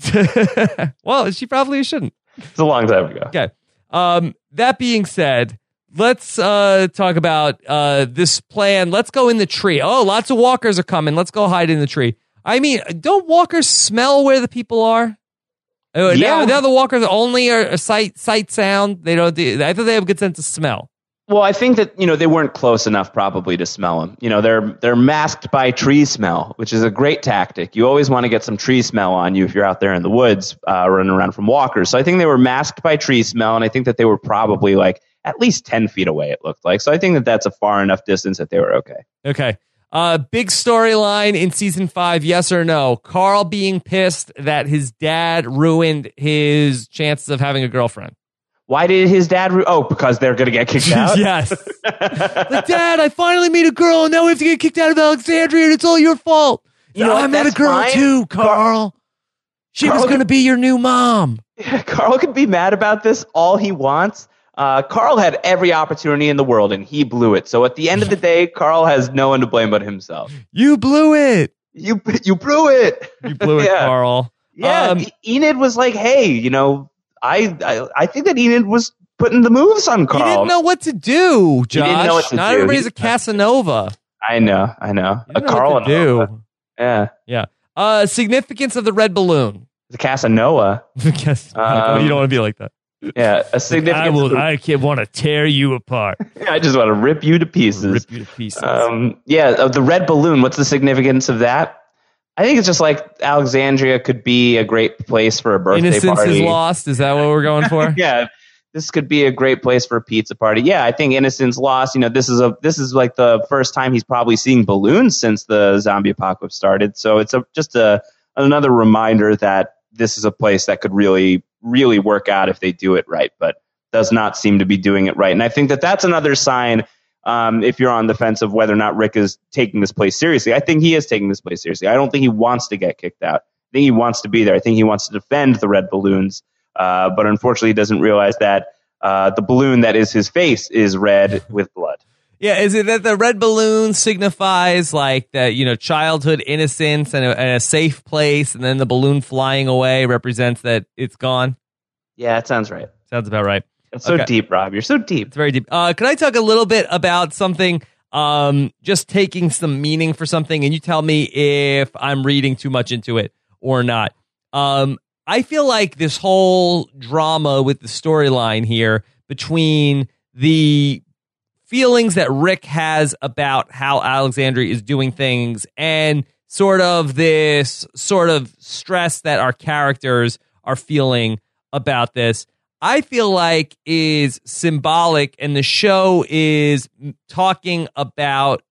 well, she probably shouldn't. It's a long time ago. Okay. Um, that being said, let's uh, talk about uh, this plan. Let's go in the tree. Oh, lots of walkers are coming. Let's go hide in the tree. I mean, don't walkers smell where the people are? Oh, Yeah. Now, now the walkers only are a sight, sight, sound. They don't. Do, I thought they have a good sense of smell. Well, I think that you know they weren't close enough probably to smell them. You know, they're they're masked by tree smell, which is a great tactic. You always want to get some tree smell on you if you're out there in the woods uh, running around from walkers. So I think they were masked by tree smell, and I think that they were probably like at least ten feet away. It looked like. So I think that that's a far enough distance that they were okay. Okay. Uh, big storyline in season five. Yes or no? Carl being pissed that his dad ruined his chances of having a girlfriend. Why did his dad? Re- oh, because they're going to get kicked out. Yes. Like, Dad, I finally meet a girl, and now we have to get kicked out of Alexandria, and it's all your fault. You know I what? met a That's girl fine. too, Carl. She Carl was going to could- be your new mom. Carl could be mad about this all he wants. Uh, Carl had every opportunity in the world, and he blew it. So at the end of the day, Carl has no one to blame but himself. You blew it. You you blew it. You blew it, Yeah. Carl. Yeah, Um, E- Enid was like, "Hey, you know, I, I I think that Enid was putting the moves on He Carl." didn't know what to do, Josh. didn't know what to Not do. everybody's He- a Casanova. I know, I know. You A didn't know Carl what to do. Yeah, Yeah. Uh, significance of the red balloon. the Casanova. Yes. Um, you don't want to be like that. Yeah, a significance. I will. of the- I can want to tear you apart. I just want to rip you to pieces. Rip you to pieces. Um, yeah, of the red balloon. What's the significance of that? I think it's just like Alexandria could be a great place for a birthday Innocence party. is lost. Is that what we're going for? Yeah, this could be a great place for a pizza party. Yeah, I think Innocence lost. You know, this is a this is like the first time he's probably seeing balloons since the zombie apocalypse started. So it's a just a another reminder that this is a place that could really really work out if they do it right, but does not seem to be doing it right. And I think that that's another sign. Um, if you're on the fence of whether or not Rick is taking this place seriously, I think he is taking this place seriously. I don't think he wants to get kicked out. I think he wants to be there. I think he wants to defend the red balloons. Uh, but unfortunately, he doesn't realize that uh, the balloon that is his face is red with blood. Yeah, is it that the red balloon signifies like the, you know, childhood innocence and a, and a safe place, and then the balloon flying away represents that it's gone? Yeah, that sounds right. Sounds about right. It's so Okay. deep, Rob. You're so deep. It's very deep. Uh, can I talk a little bit about something, um, just taking some meaning for something, and you tell me if I'm reading too much into it or not? Um, I feel like this whole drama with the storyline here between the feelings that Rick has about how Alexandria is doing things and sort of this sort of stress that our characters are feeling about this, I feel like is symbolic, and the show is talking about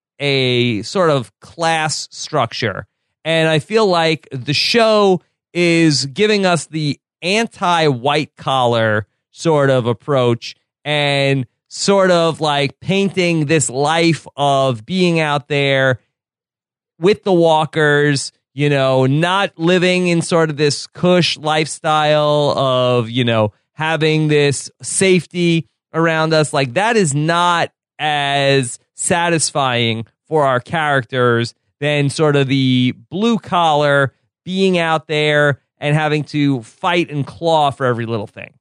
a sort of class structure. And I feel like the show is giving us the anti-white collar sort of approach and sort of like painting this life of being out there with the walkers, you know, not living in sort of this cush lifestyle of, you know, having this safety around us. Like, that is not as satisfying for our characters than sort of the blue collar being out there and having to fight and claw for every little thing.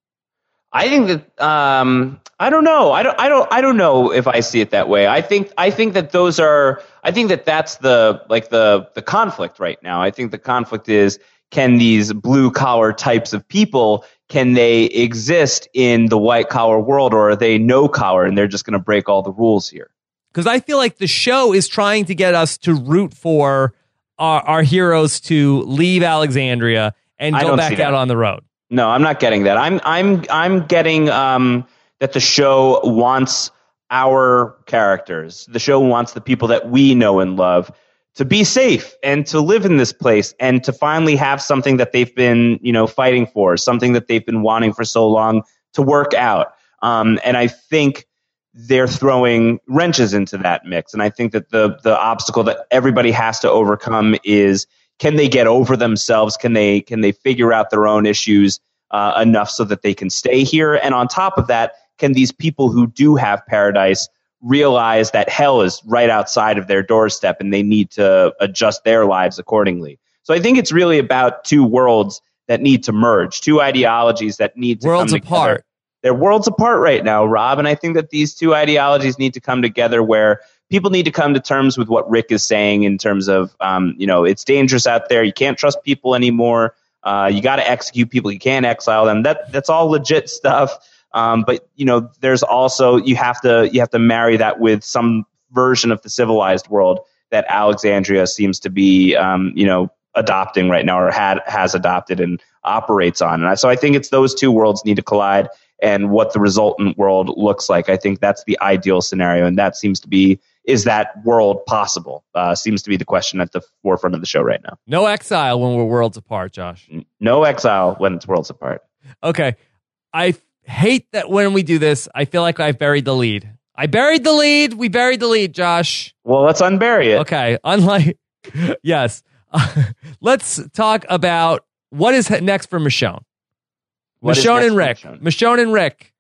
I think that um, I don't know. I don't. I don't. I don't know if I see it that way. I think. I think that those are. I think that that's the like the the conflict right now. I think the conflict is, can these blue collar types of people, can they exist in the white collar world, or are they no collar and they're just going to break all the rules here? Because I feel like the show is trying to get us to root for our, our heroes to leave Alexandria and go back out on the road. No, I'm not getting that. I'm I'm I'm getting um, that the show wants our characters. The show wants the people that we know and love to be safe and to live in this place and to finally have something that they've been, you know, fighting for, something that they've been wanting for so long to work out. Um, and I think they're throwing wrenches into that mix. And I think that the the obstacle that everybody has to overcome is, can they get over themselves? Can they can they figure out their own issues uh, enough so that they can stay here? And on top of that, can these people who do have paradise realize that hell is right outside of their doorstep and they need to adjust their lives accordingly? So I think it's really about two worlds that need to merge, two ideologies that need to worlds come apart. Together. They're worlds apart right now, Rob, and I think that these two ideologies need to come together, where people need to come to terms with what Rick is saying in terms of, um, you know, it's dangerous out there. You can't trust people anymore. Uh, you got to execute people. You can't exile them. That that's all legit stuff. Um, but you know, there's also you have to you have to marry that with some version of the civilized world that Alexandria seems to be, um, you know, adopting right now, or had has adopted and operates on. And so I think it's those two worlds need to collide. And what the resultant world looks like, I think that's the ideal scenario, and that seems to be, is that world possible? Uh, seems to be the question at the forefront of the show right now. No exile when we're worlds apart, Josh. No exile when it's worlds apart. Okay. I hate that when we do this, I feel like I buried the lead. I buried the lead. We buried the lead, Josh. Well, let's unbury it. Okay. Unlike, yes. Uh, let's talk about what is next for Michonne. Michonne and Rick. Michonne and Rick.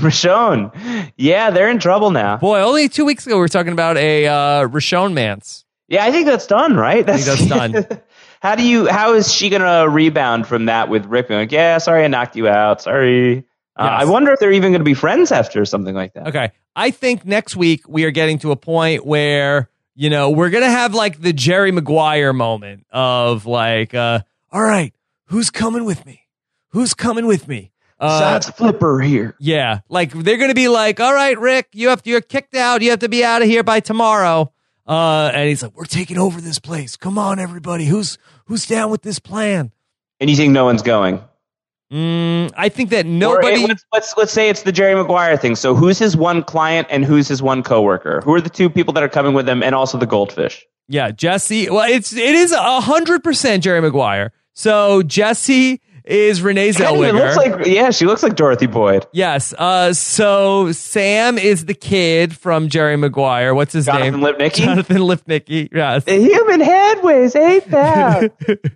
Michonne. Yeah, they're in trouble now. Boy, only two weeks ago we were talking about a uh, Michonne Mance. Yeah, I think that's done, right? That's, I think that's done. How do you? How is she gonna rebound from that with Rick being like, yeah, sorry, I knocked you out. Sorry. Uh, Yes. I wonder if they're even going to be friends after something like that. Okay. I think next week we are getting to a point where, you know, we're going to have like the Jerry Maguire moment of like, uh, all right, who's coming with me? Who's coming with me? Uh, Shots flipper here. Yeah. Like they're going to be like, all right, Rick, you have to, you're kicked out. You have to be out of here by tomorrow. Uh, and he's like, we're taking over this place. Come on, everybody. Who's, who's down with this plan? And you think no one's going? Mm, I think that Or, nobody. hey, let's, let's let's say it's the Jerry Maguire thing. So who's his one client and who's his one coworker? Who are the two people that are coming with him, and also the goldfish? Yeah, Jesse. Well, it's it is a hundred percent Jerry Maguire. So Jesse is Renee Zellweger. It looks like, yeah, she looks like Dorothy Boyd. Yes. Uh, so Sam is the kid from Jerry Maguire. What's his Jonathan name? Lipnicki? Jonathan Lipnicki. Yes. The human head weighs eight pounds.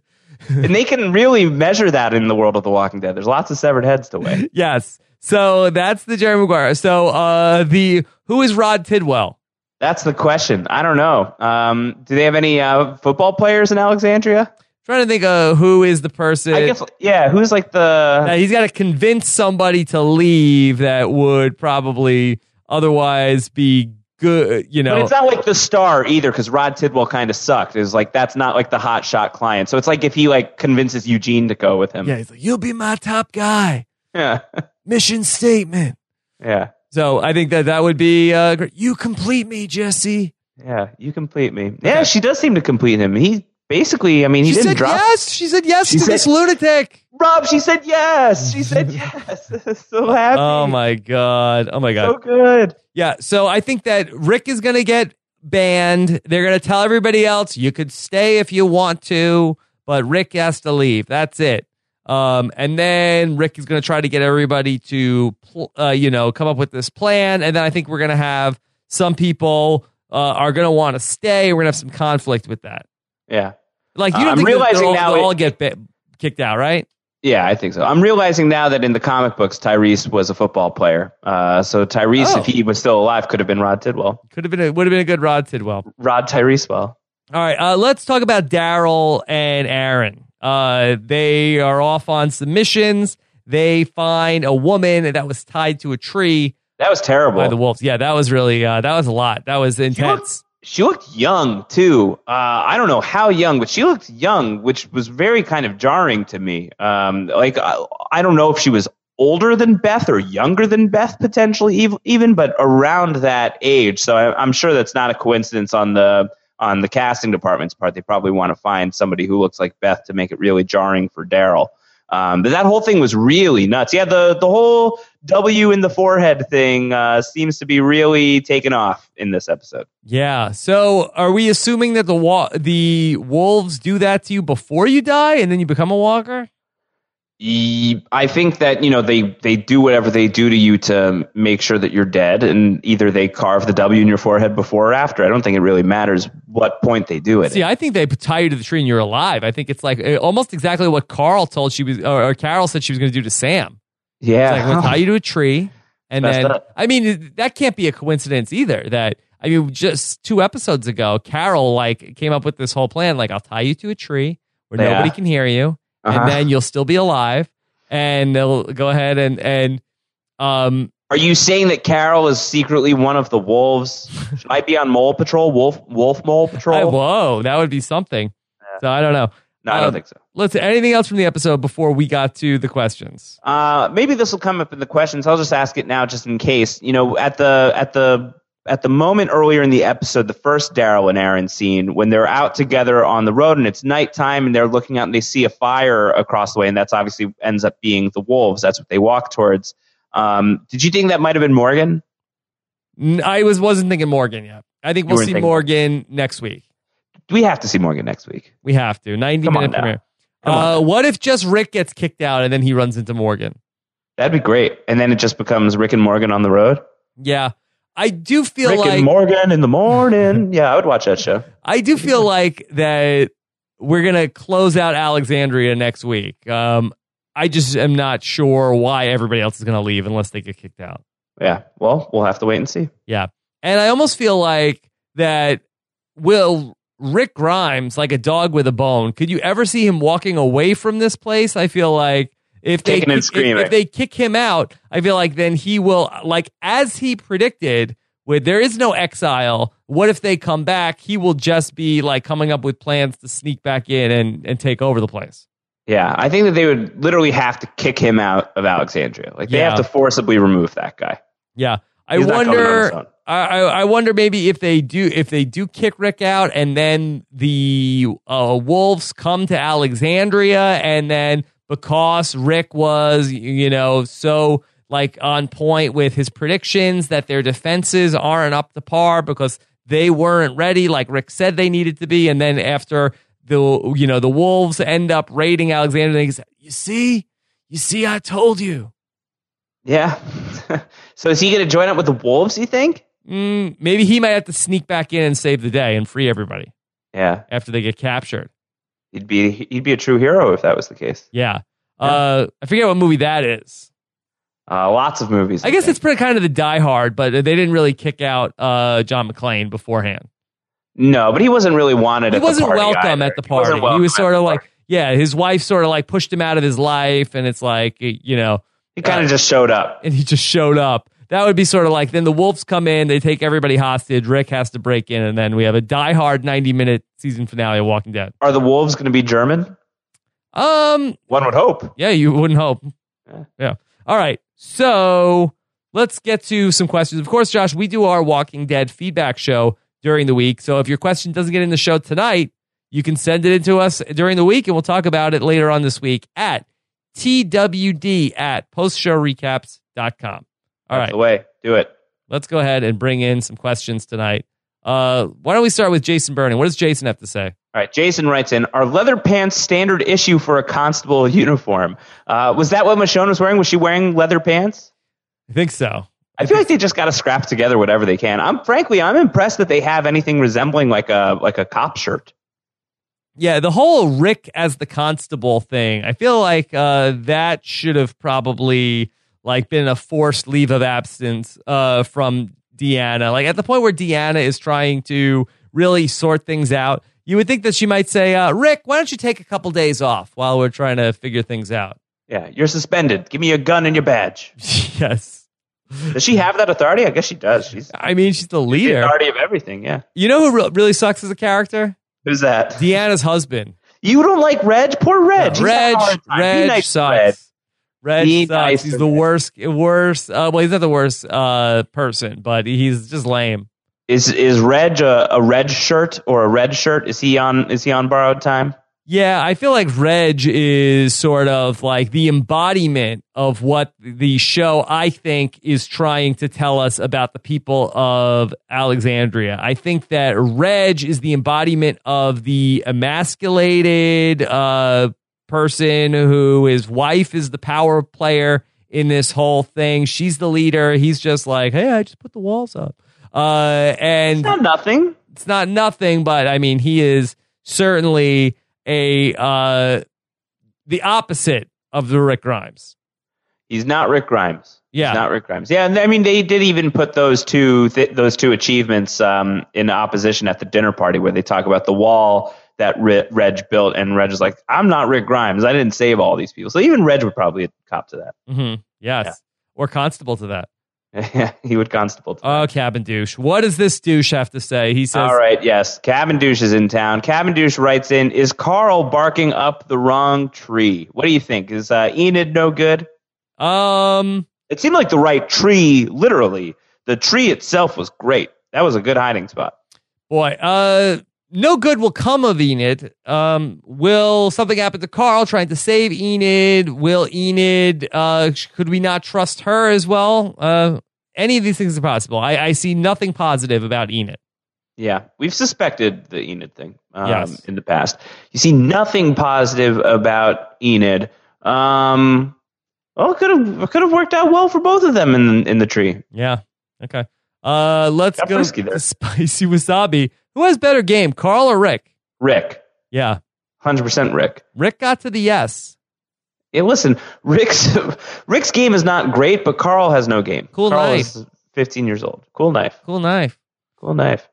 And they can really measure that in the world of The Walking Dead. There's lots of severed heads to weigh. Yes. So that's the Jerry Maguire. So uh, the who is Rod Tidwell? That's the question. I don't know. Um, do they have any uh, football players in Alexandria? Trying to think of who is the person. I guess, yeah. Who's like the? Uh, he's got to convince somebody to leave that would probably otherwise be good. You know, but it's not like the star either, because Rod Tidwell kind of sucked. It's like that's not like the hot shot client. So it's like if he like convinces Eugene to go with him. Yeah, he's like, you'll be my top guy. Yeah. Mission statement. Yeah. So I think that that would be uh, great. You complete me, Jesse. Yeah, you complete me. Yeah, she does seem to complete him. He basically, I mean, he she didn't said drop. yes. She said yes She to said- this lunatic. Rob, she said yes. She said yes. So happy. Oh my god. Oh my god. So good. Yeah. So I think that Rick is going to get banned. They're going to tell everybody else you could stay if you want to, but Rick has to leave. That's it. Um, and then Rick is going to try to get everybody to, pl- uh, you know, come up with this plan. And then I think we're going to have some people uh, are going to want to stay. We're going to have some conflict with that. Yeah. Like you Uh, don't I'm think that realizing they'll, now they'll it- all get ba- kicked out, right? Yeah, I think so. I'm realizing now that in the comic books, Tyrese was a football player. Uh, so Tyrese, Oh. if he was still alive, could have been Rod Tidwell. Could have been a, would have been a good Rod Tidwell. Rod Tyrese well. All right, uh, let's talk about Daryl and Aaron. Uh, they are off on some missions. They find a woman that was tied to a tree. That was terrible. By the wolves. Yeah, that was really, uh, that was a lot. That was intense. She looked, she looked young, too. Uh, I don't know how young, but she looked young, which was very kind of jarring to me. Um, like, I, I don't know if she was older than Beth or younger than Beth, potentially even, but around that age. So I, I'm sure that's not a coincidence on the on the casting department's part. They probably want to find somebody who looks like Beth to make it really jarring for Daryl. Um, but that whole thing was really nuts. Yeah, the, the whole W in the forehead thing uh, seems to be really taken off in this episode. Yeah. So are we assuming that the wa- the wolves do that to you before you die and then you become a walker? I think that, you know, they, they do whatever they do to you to make sure that you're dead, and either they carve the W in your forehead before or after. I don't think it really matters what point they do it. See, I think they tie you to the tree and you're alive. I think it's like uh, almost exactly what Carl told she was, or, or Carol said she was going to do to Sam. Yeah. It's like, we'll tie you to a tree. And Messed then, up. I mean, that can't be a coincidence either. That, I mean, just two episodes ago, Carol like came up with this whole plan. Like, I'll tie you to a tree where Yeah. nobody can hear you. Uh-huh. And then you'll still be alive, and they'll go ahead and and um. Are you saying that Carol is secretly one of the wolves? Should I be on Mole Patrol, Wolf Wolf Mole Patrol? I, whoa, that would be something. Yeah. So I don't know. No, I Um, don't think so. Let's. Anything else from the episode before we got to the questions? Uh, maybe this will come up in the questions. I'll just ask it now, just in case. You know, at the at the at the moment earlier in the episode, the first Daryl and Aaron scene, when they're out together on the road and it's nighttime and they're looking out and they see a fire across the way, and that's obviously ends up being the wolves. That's what they walk towards. Um, did you think that might have been Morgan? N- I was wasn't thinking Morgan yet. I think You we'll weren't see thinking- Morgan next week. We have to see Morgan next week. We have to ninety Come on minute now. premiere. Come on Uh, now. what if just Rick gets kicked out and then he runs into Morgan? That'd be great. And then it just becomes Rick and Morgan on the road. Yeah, I do feel Rick like and Morgan in the morning. Yeah, I would watch that show. I do feel like that we're gonna close out Alexandria next week. Um, I just am not sure why everybody else is gonna leave unless they get kicked out. Yeah, well, we'll have to wait and see. Yeah, and I almost feel like that will Rick Grimes, like a dog with a bone. Could you ever see him walking away from this place? I feel like if they Kicking and kick, if, screaming. if they kick him out, I feel like then he will, like as he predicted, with there is no exile. What if they come back? He will just be like coming up with plans to sneak back in and, and take over the place. Yeah, I think that they would literally have to kick him out of Alexandria. Like they Yeah. have to forcibly remove that guy. Yeah, I He's not going on his wonder. own. I, I I wonder maybe if they do if they do kick Rick out and then the uh, wolves come to Alexandria, and then because Rick was you know so like on point with his predictions that their defenses aren't up to par because they weren't ready like Rick said they needed to be, and then after the you know the wolves end up raiding Alexandria, he says, you see you see I told you. Yeah. So is he going to join up with the wolves, you think? Mm, maybe he might have to sneak back in and save the day and free everybody Yeah. after they get captured. He'd be he'd be a true hero if that was the case. Yeah. Uh, I forget what movie that is. Uh, lots of movies. I guess think. it's pretty kind of the Die Hard, but they didn't really kick out uh, John McClane beforehand. No, but he wasn't really wanted He at wasn't the party welcome either. at the He wasn't party. He, welcome was at sort the of like, party. yeah, his wife sort of like pushed him out of his life, and it's like, you know, He kind of uh, just showed up. and he just showed up. That would be sort of like, then the wolves come in, they take everybody hostage, Rick has to break in, and then we have a Die Hard ninety minute season finale of Walking Dead. Are the wolves going to be German? Um, One would hope. Yeah, you wouldn't hope. Yeah. Yeah. All right. So let's get to some questions. Of course, Josh, we do our Walking Dead feedback show during the week. So if your question doesn't get in the show tonight, you can send it in to us during the week, and we'll talk about it later on this week at T W D at post show recaps dot com. All That's right. the way. Do it. Let's go ahead and bring in some questions tonight. Uh, why don't we start with Jason Burning? What does Jason have to say? All right, Jason writes in, are leather pants standard issue for a constable uniform? Uh, was that what Michonne was wearing? Was she wearing leather pants? I think so. I feel like they just got to scrap together whatever they can. I'm frankly, I'm impressed that they have anything resembling like a like a cop shirt. Yeah, the whole Rick as the constable thing, I feel like uh, that should have probably like been a forced leave of absence uh, from Deanna. Like at the point where Deanna is trying to really sort things out. You would think that she might say, uh, Rick, why don't you take a couple days off while we're trying to figure things out? Yeah, you're suspended. Give me your gun and your badge. Yes. Does she have that authority? I guess she does. She's I mean, she's the the leader. authority of everything, yeah. You know who re- really sucks as a character? Who's that? Deanna's husband. You don't like Reg? Poor Reg. He's Reg, having a hard time. Be Reg nice to sucks. Reg. Reg Be sucks. nice He's to the Reg. worst. Worst. Uh, well, he's not the worst uh, person, but he's just lame. Is is Reg a, a red shirt or a red shirt? Is he on is he on borrowed time? Yeah, I feel like Reg is sort of like the embodiment of what the show, I think, is trying to tell us about the people of Alexandria. I think that Reg is the embodiment of the emasculated uh, person who his wife is the power player in this whole thing. She's the leader. He's just like, hey, I just put the walls up. Uh, and It's not nothing. It's not nothing, but I mean, he is certainly a uh, the opposite of the Rick Grimes. He's not Rick Grimes. Yeah, He's not Rick Grimes. Yeah, and I mean, they did even put those two th- those two achievements um, in opposition at the dinner party, where they talk about the wall that Re- Reg built, and Reg is like, "I'm not Rick Grimes. I didn't save all these people." So even Reg would probably cop to that. Mm-hmm. Yes, Yeah. or Constable to that. Yeah, he would constable. To Oh, Cabin Douche. What does this douche have to say? He says, all right, yes. Cabin Douche is in town. Cabin Douche writes in, is Carl barking up the wrong tree? What do you think? Is uh, Enid no good? Um, It seemed like the right tree, literally. The tree itself was great. That was a good hiding spot. boy, uh, no good will come of Enid. Um, will something happen to Carl trying to save Enid? Will Enid, uh, sh- could we not trust her as well? Uh, any of these things are possible. I, I see nothing positive about Enid. Yeah, we've suspected the Enid thing um, Yes. in the past. You see nothing positive about Enid. Um, well, it could have it could have worked out well for both of them in in the tree. Yeah. Okay. Uh, let's Got go frisky there. to Spicy Wasabi. Who has better game, Carl or Rick? Rick, Yeah. one hundred percent Rick. Rick got to the yes. Yeah, listen, Rick's Rick's game is not great, but Carl has no game. Cool Carl knife. is fifteen years old. Cool knife. Cool knife. Cool knife.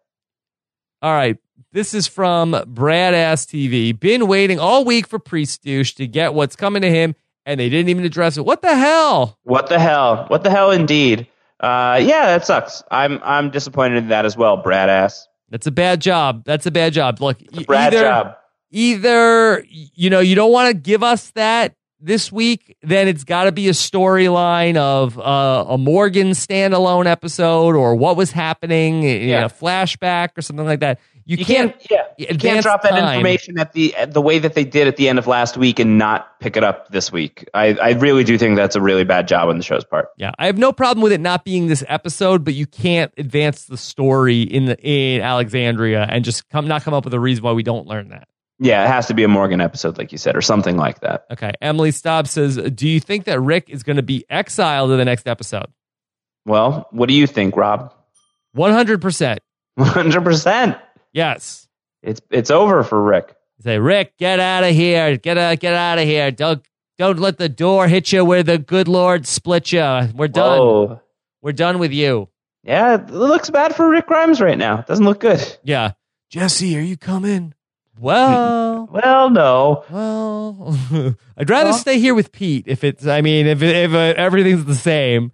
All right. This is from Brad Ass T V. Been waiting all week for Priest Douche to get what's coming to him, and they didn't even address it. What the hell? What the hell? What the hell indeed? Uh, yeah, that sucks. I'm I'm disappointed in that as well, Brad ass. That's a bad job. That's a bad job. Look, e- Brad either, job. either, you know, you don't want to give us that this week, then it's got to be a storyline of uh, a Morgan standalone episode or what was happening, in Yeah. a flashback or something like that. You, You can't, yeah, you advance can't drop that time. information at the at the way that they did at the end of last week and not pick it up this week. I, I really do think that's a really bad job on the show's part. Yeah, I have no problem with it not being this episode, but you can't advance the story in the, in Alexandria and just come not come up with a reason why we don't learn that. Yeah, it has to be a Morgan episode, like you said, or something like that. Okay, Emily Staub says, "Do you think that Rick is going to be exiled in the next episode?" Well, what do you think, Rob? One hundred percent. one hundred percent. Yes. It's it's over for Rick. Say, Rick, get out of here. Get out, get out of here. Don't don't let the door hit you where the good Lord split you. We're done. Whoa. We're done with you. Yeah, it looks bad for Rick Grimes right now. It doesn't look good. Yeah. Jesse, are you coming? Well, Well, no. well, I'd rather Well. stay here with Pete if it's, I mean, if, if uh, everything's the same.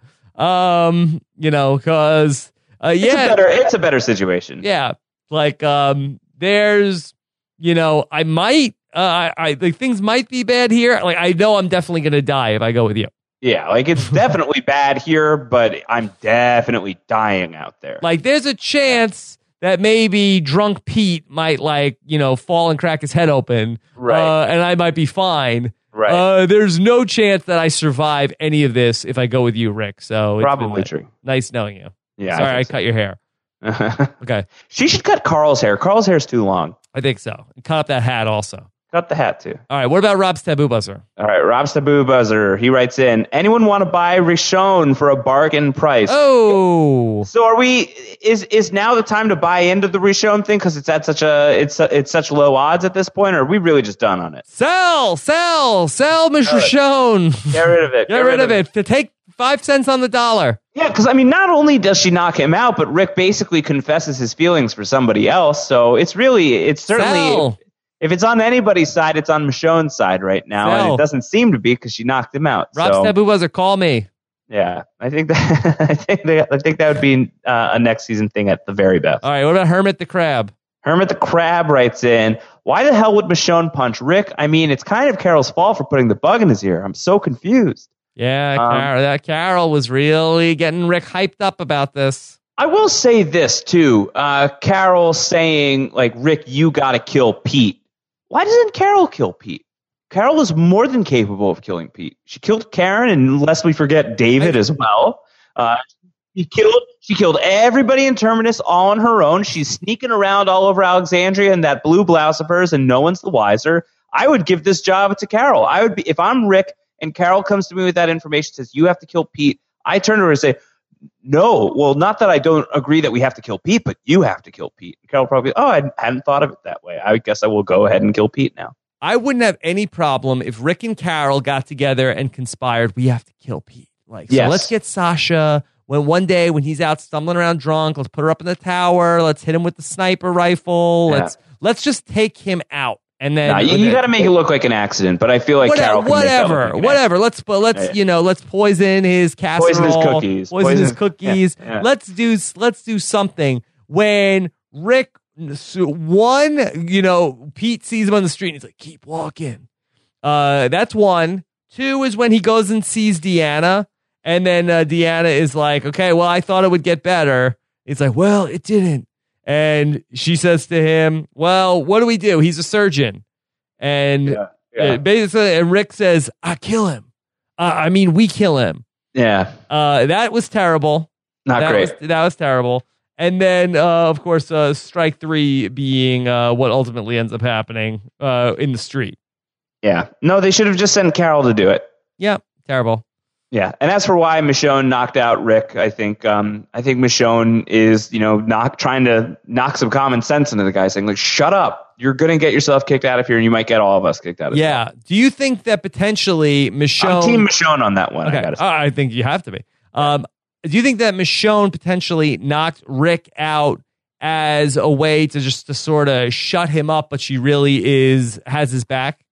Um, you know, cause, uh, It's yeah. a better it's a better situation. Yeah. Like, um, there's, you know, I might, uh, I, I, like, things might be bad here. Like, I know I'm definitely going to die if I go with you. Yeah, like it's definitely bad here, but I'm definitely dying out there. Like, there's a chance that maybe drunk Pete might, like, you know, fall and crack his head open. Right. Uh, and I might be fine. Right. Uh, there's no chance that I survive any of this if I go with you, Rick. So it's Probably been true. nice knowing you. Yeah. Sorry, I, think cut your hair. so. Okay. She should cut Carl's hair. Carl's hair's too long. I think so. Cut up that hat also. Cut the hat too. All right. What about Rob's taboo buzzer? All right, Rob's Taboo Buzzer. He writes in, anyone want to buy Rishon for a bargain price? Oh. So are we? Is is now the time to buy into the Rishon thing because it's at such a it's it's such low odds at this point? Or are we really just done on it? Sell, sell, sell, Mister Sell it. Rashone. Get rid of it. Get rid of it. To take five cents on the dollar. Yeah, because, I mean, not only does she knock him out, but Rick basically confesses his feelings for somebody else. So it's really, it's certainly, Sell. if it's on anybody's side, it's on Michonne's side right now. Sell. And it doesn't seem to be because she knocked him out. Rob so, Snapbuzzer, call me. Yeah, I think that I think that, I think that would be uh, a next season thing at the very best. All right, what about Hermit the Crab? Hermit the Crab writes in, why the hell would Michonne punch Rick? I mean, it's kind of Carol's fault for putting the bug in his ear. I'm so confused. Yeah, Um, Carol, that Carol was really getting Rick hyped up about this. I will say this, too. Uh, Carol saying, like, Rick, you got to kill Pete. Why doesn't Carol kill Pete? Carol is more than capable of killing Pete. She killed Karen, and lest we forget David I, as well. Uh, she killed she killed everybody in Terminus all on her own. She's sneaking around all over Alexandria in that blue blouse of hers, and no one's the wiser. I would give this job to Carol. I would be if I'm Rick and Carol comes to me with that information, says you have to kill Pete. I turn to her and say, no, well, not that I don't agree that we have to kill Pete, but you have to kill Pete. And Carol probably, oh, I hadn't thought of it that way. I guess I will go ahead and kill Pete now. I wouldn't have any problem if Rick and Carol got together and conspired. We have to kill Pete. Like, so yes. let's get Sasha. When one day when he's out stumbling around drunk, let's put her up in the tower. Let's hit him with the sniper rifle. Yeah. Let's let's just take him out. And then nah, you, you got to make it look like an accident. But I feel like whatever, Carol can whatever, make that look like whatever. Let's but let's yeah. you know let's poison his casserole, poison his cookies, poison, poison his cookies. Yeah, yeah. Let's do let's do something when Rick one you know Pete sees him on the street and he's like keep walking. Uh, that's one. Two is when he goes and sees Deanna, and then uh, Deanna is like, okay, well, I thought it would get better. He's like, well, it didn't. And she says to him, well, what do we do? He's a surgeon. And yeah, yeah. basically, and Rick says, I kill him. Uh, I mean, we kill him. Yeah. Uh, that was terrible. Not that great. Was, that was terrible. And then, uh, of course, uh, strike three being uh, what ultimately ends up happening uh, in the street. Yeah. No, they should have just sent Carol to do it. Yeah, terrible. Yeah, and as for why Michonne knocked out Rick, I think um, I think Michonne is, you know, knock, trying to knock some common sense into the guy, saying, like, shut up. You're going to get yourself kicked out of here, and you might get all of us kicked out of here. Yeah. Well. Do you think that potentially Michonne... I'm Team Michonne on that one. Okay. I, gotta say. Oh, I think you have to be. Um, do you think that Michonne potentially knocked Rick out as a way to just to sort of shut him up, but she really is has his back?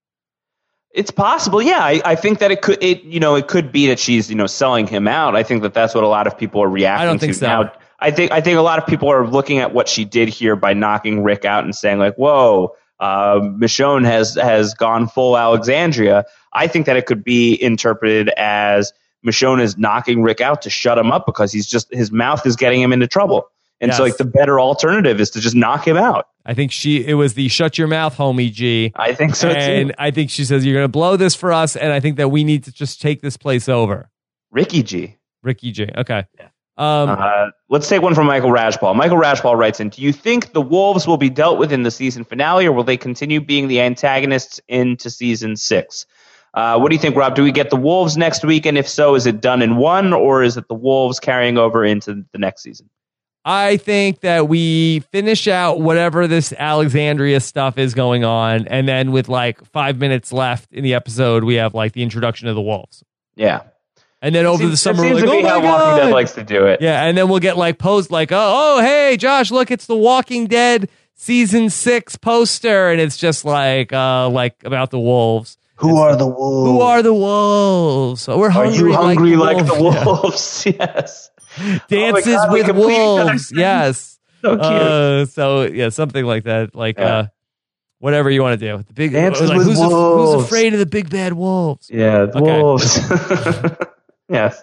It's possible, yeah. I, I think that it could, it you know, it could be that she's, you know, selling him out. I think that that's what a lot of people are reacting to. I don't think so. Now, I think I think a lot of people are looking at what she did here by knocking Rick out and saying, like, whoa, uh, Michonne has has gone full Alexandria. I think that it could be interpreted as Michonne is knocking Rick out to shut him up because he's just his mouth is getting him into trouble. And yes. so, like, the better alternative is to just knock him out. I think she it was the shut your mouth, homie G. I think so, and too. I think she says, you're going to blow this for us, and I think that we need to just take this place over. Ricky G. Ricky G. Okay. Yeah. Um, uh, let's take one from Michael Rajpal. Michael Rajpal writes in, do you think the Wolves will be dealt with in the season finale, or will they continue being the antagonists into season six? Uh, what do you think, Rob? Do we get the Wolves next week? And if so, is it done in one, or is it the Wolves carrying over into the next season? I think that we finish out whatever this Alexandria stuff is going on, and then with like five minutes left in the episode, we have like the introduction of the Wolves. Yeah. And then over seems, the summer, seems we're to like, be oh how my Walking God. Dead likes to do it. Yeah, and then we'll get like posts like, oh, oh, hey, Josh, look, it's the Walking Dead season six poster, and it's just like, uh, like about the wolves. Who it's are like, the wolves? Who are the wolves? Oh, we're are hungry. you hungry like, like the the wolves? wolves? Yeah. Yes. Dances oh God, with wolves. Yes. So cute. Uh, so yeah, something like that. Like yeah. uh, whatever you want to do. The big Dances like, with who's, wolves. A, who's afraid of the big bad wolves? Yeah, the okay. wolves. Yes.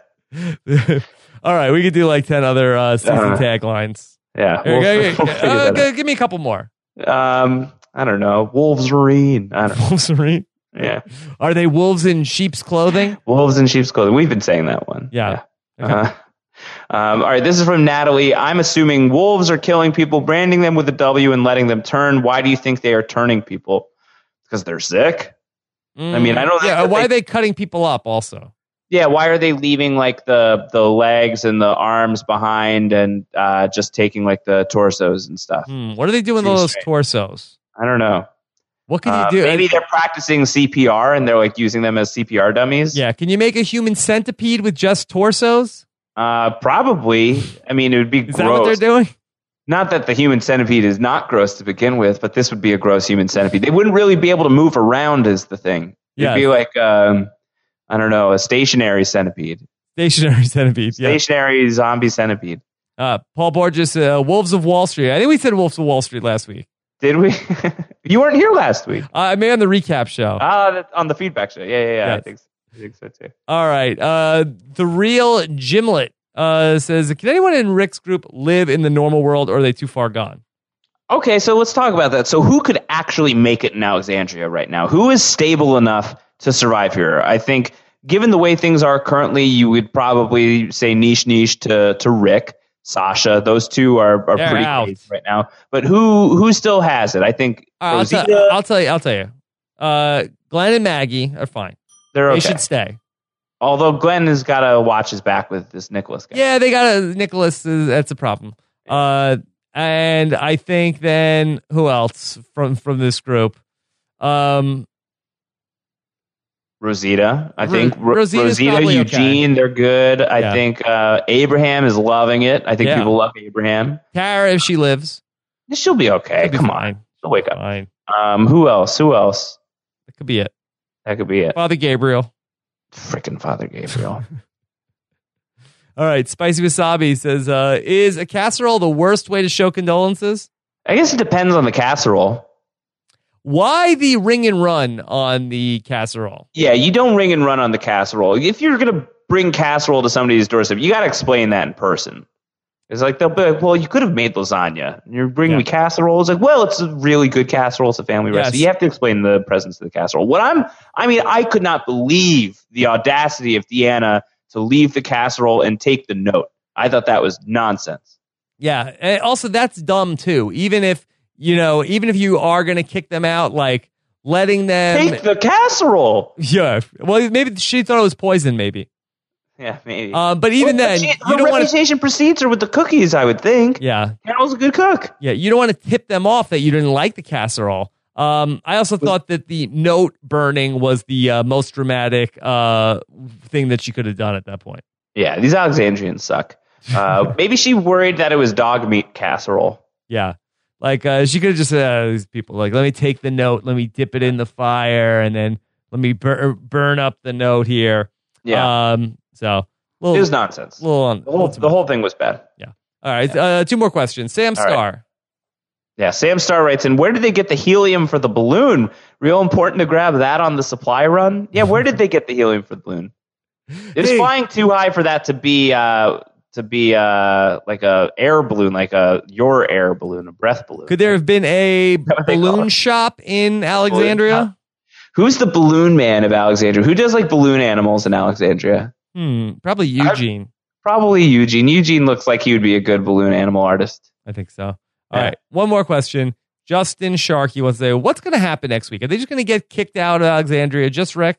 All right, we could do like ten other uh, season uh, taglines. Yeah. Here, We'll, go, we'll uh, go, give me a couple more. Um, I don't know. Wolverine. I don't know. Wolverine. Yeah. Are they wolves in sheep's clothing? Wolves in sheep's clothing. We've been saying that one. Yeah. yeah. Okay. Uh, um, all right. This is from Natalie. I'm assuming wolves are killing people, branding them with a W, and letting them turn. Why do you think they are turning people? Because they're sick. Mm, I mean, I don't. Yeah. think Why they, are they cutting people up? Also. Yeah. Why are they leaving like the the legs and the arms behind, and uh, just taking like the torsos and stuff? Hmm, what are they doing with those strange. torsos? I don't know. What can Uh, you do? maybe they're practicing C P R and they're like using them as C P R dummies. Yeah. Can you make a human centipede with just torsos? Uh, probably. I mean, it would be Is gross. that what they're doing? Not that the human centipede is not gross to begin with, but this would be a gross human centipede. They wouldn't really be able to move around is the thing. It'd Yes. be like, um, I don't know, a stationary centipede. Stationary centipede. Yeah. Stationary zombie centipede. Uh, Paul Borges, uh, Wolves of Wall Street. I think we said Wolves of Wall Street last week. Did we? You weren't here last week. Uh, I made on the recap show. Ah, uh, on the feedback show. Yeah, yeah, yeah. Yes. I think so. I think so too. All right. Uh, the real Gimlet uh, says, can anyone in Rick's group live in the normal world, or are they too far gone? Okay, so let's talk about that. So who could actually make it in Alexandria right now? Who is stable enough to survive here? I think given the way things are currently, you would probably say niche niche to, to Rick, Sasha. Those two are, are They're pretty out. crazy right now. But who who still has it? I think I'll, Rosita, tell, I'll tell you. I'll tell you. Uh, Glenn and Maggie are fine. they're They okay. should stay. Although Glenn has got to watch his back with this Nicholas guy. Yeah, they got a Nicholas. Is, that's a problem. Uh, and I think then who else from from this group? Um, Rosita, I Ro- think Ro- Rosita's Rosita, probably Eugene, they're good. I Yeah. think uh, Abraham is loving it. I think Yeah. people love Abraham. Tara, if she lives, She'll be okay. she'll be Come fine. on, she'll wake up. Fine. Um, who else? Who else? That could be it. That could be it. Father Gabriel. Freaking Father Gabriel. All right. Spicy Wasabi says, uh, is a casserole the worst way to show condolences? I guess it depends on the casserole. Why the ring and run on the casserole? Yeah, you don't ring and run on the casserole. If you're gonna bring casserole to somebody's doorstep, you got to explain that in person. It's like they'll be like, "Well, you could have made lasagna. You're bringing Yeah. me casserole." It's like, "Well, it's a really good casserole. It's a family Yes. recipe." You have to explain the presence of the casserole. What I'm, I mean, I could not believe the audacity of Deanna to leave the casserole and take the note. I thought that was nonsense. Yeah. And also, that's dumb too. Even if, you know, even if you are going to kick them out, like letting them. Take the casserole. Yeah. Well, maybe she thought it was poison, maybe. Yeah, maybe. Uh, but even Well, then, she, you her don't want to. reputation precedes her with the cookies, I would think. Yeah. Carol's a good cook. Yeah. You don't want to tip them off that you didn't like the casserole. Um, I also thought that the note burning was the uh, most dramatic uh, thing that she could have done at that point. Yeah, these Alexandrians suck. Uh, maybe she worried that it was dog meat casserole. Yeah. Like uh, she could have just said, uh, these people, like, let me take the note, let me dip it in the fire, and then let me bur- burn up the note here. Yeah. Um, so, little, It was nonsense. little on, The whole, the whole thing was bad. yeah. All right. Uh, two more questions. Sam All right. Starr. Yeah, Sam Starr writes in, where did they get the helium for the balloon? Real important to grab that on the supply run? Yeah, where did they get the helium for the balloon? It's Hey. flying too high for that to be uh, to be uh, like a air balloon, like a your air balloon, a breath balloon. Could there have been a what they call balloon it? shop in Alexandria? Who's the balloon man of Alexandria? Who does like balloon animals in Alexandria? Hmm. Probably Eugene. Probably Eugene. Eugene looks like he would be a good balloon animal artist. I think so. All Yeah. right. One more question. Justin Sharkey wants to say, what's going to happen next week? Are they just going to get kicked out of Alexandria? Just Rick?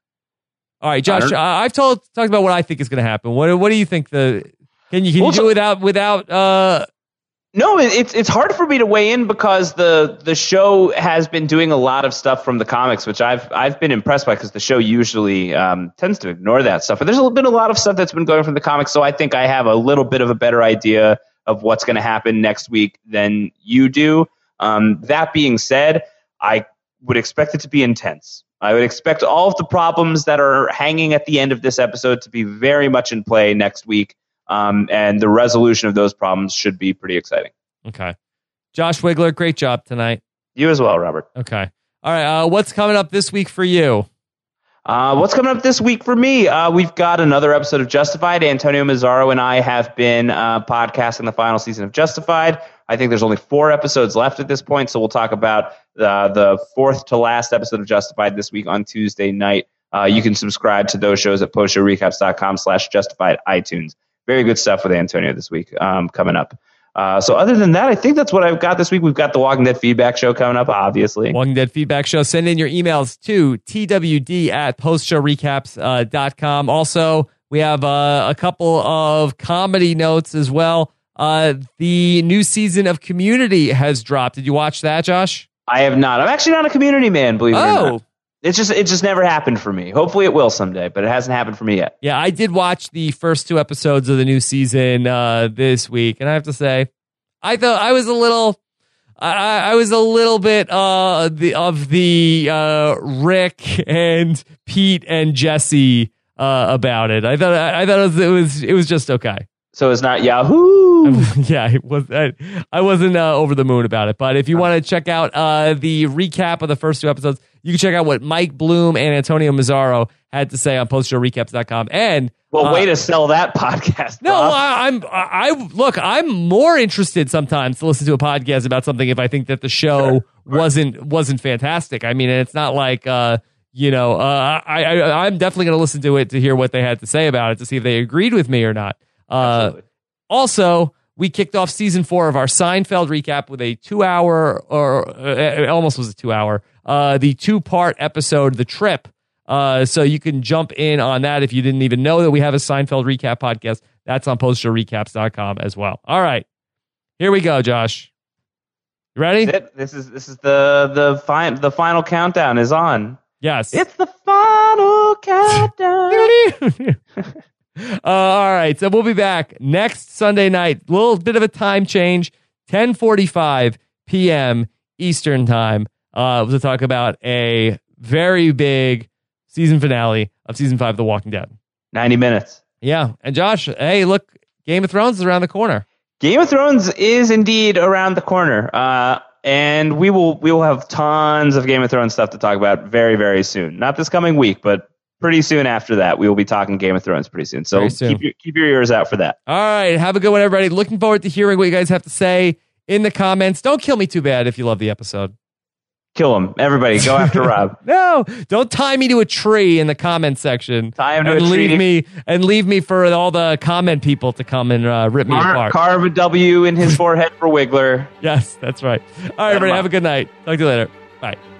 All right, Josh. don't- Uh, I've told talked about what I think is going to happen. What What do you think? The can you can Well, you do so- it without without? Uh, No, it- it's it's hard for me to weigh in because the the show has been doing a lot of stuff from the comics, which I've I've been impressed by because the show usually um, tends to ignore that stuff. But there's been a lot of stuff that's been going from the comics, so I think I have a little bit of a better idea of what's going to happen next week than you do. Um, that being said, I would expect it to be intense. I would expect all of the problems that are hanging at the end of this episode to be very much in play next week. Um, and the resolution of those problems should be pretty exciting. okay, Josh Wigler, great job tonight. You as well, Robert. Okay, all right. Uh, what's coming up this week for you? Uh, what's coming up this week for me? Uh, we've got another episode of Justified. Antonio Mazzaro and I have been uh, podcasting the final season of Justified. I think there's only four episodes left at this point, so we'll talk about uh, the fourth to last episode of Justified this week on Tuesday night. Uh, you can subscribe to those shows at postshowrecaps.com slash justified iTunes. Very good stuff with Antonio this week um, coming up. Uh, so other than that, I think that's what I've got this week. We've got the Walking Dead feedback show coming up, obviously. Walking Dead Feedback Show. Send in your emails to T W D at postshowrecaps uh, dot com. Also, we have uh, a couple of comedy notes as well. Uh, the new season of Community has dropped. Did you watch that, Josh? I have not. I'm actually not a Community man, believe it Oh. or not. It's just it just never happened for me. Hopefully it will someday, but it hasn't happened for me yet. Yeah, I did watch the first two episodes of the new season uh, this week, and I have to say, I thought I was a little, I, I was a little bit uh, the of the uh, Rick and Pete and Jesse uh, about it. I thought I, I thought it was, it was it was just okay. So it's not Yahoo. Yeah, it was. I, I wasn't uh, over the moon about it. But if you want to check out uh, the recap of the first two episodes, you can check out what Mike Bloom and Antonio Mazzaro had to say on post show recaps dot com. And Well, uh, way to sell that podcast. no, Bob. I, I'm. I, I look. I'm more interested sometimes to listen to a podcast about something if I think that the show Sure. wasn't wasn't fantastic. I mean, it's not like uh, you know. Uh, I, I I'm definitely going to listen to it to hear what they had to say about it to see if they agreed with me or not. Uh, Absolutely. Also, we kicked off season four of our Seinfeld recap with a two-hour, or uh, it almost was a two-hour, uh, the two-part episode, The Trip. Uh, so you can jump in on that if you didn't even know that we have a Seinfeld recap podcast. That's on post show recaps dot com as well. All right, here we go, Josh. You ready? That's it. This is this is the the fine the final countdown is on. Yes. It's the final countdown. Uh, all right, so we'll be back next Sunday night. A little bit of a time change, ten forty-five p.m. Eastern time, uh, to talk about a very big season finale of season five of The Walking Dead. ninety minutes. Yeah, and Josh, hey, look, Game of Thrones is around the corner. Game of Thrones is indeed around the corner, uh, and we will we will have tons of Game of Thrones stuff to talk about very very soon. Not this coming week, but pretty soon after that, we will be talking Game of Thrones pretty soon. So soon. keep your keep your ears out for that. All right, have a good one, everybody. Looking forward to hearing what you guys have to say in the comments. Don't kill me too bad if you love the episode. Kill him, everybody. Go after Rob. No, don't tie me to a tree in the comment section. Tie him to and a tree. leave me and leave me for all the comment people to come and uh, rip me Car- apart. carve a W in his forehead for Wiggler. Yes, that's right. All right, everybody, have a good night. Talk to you later. Bye.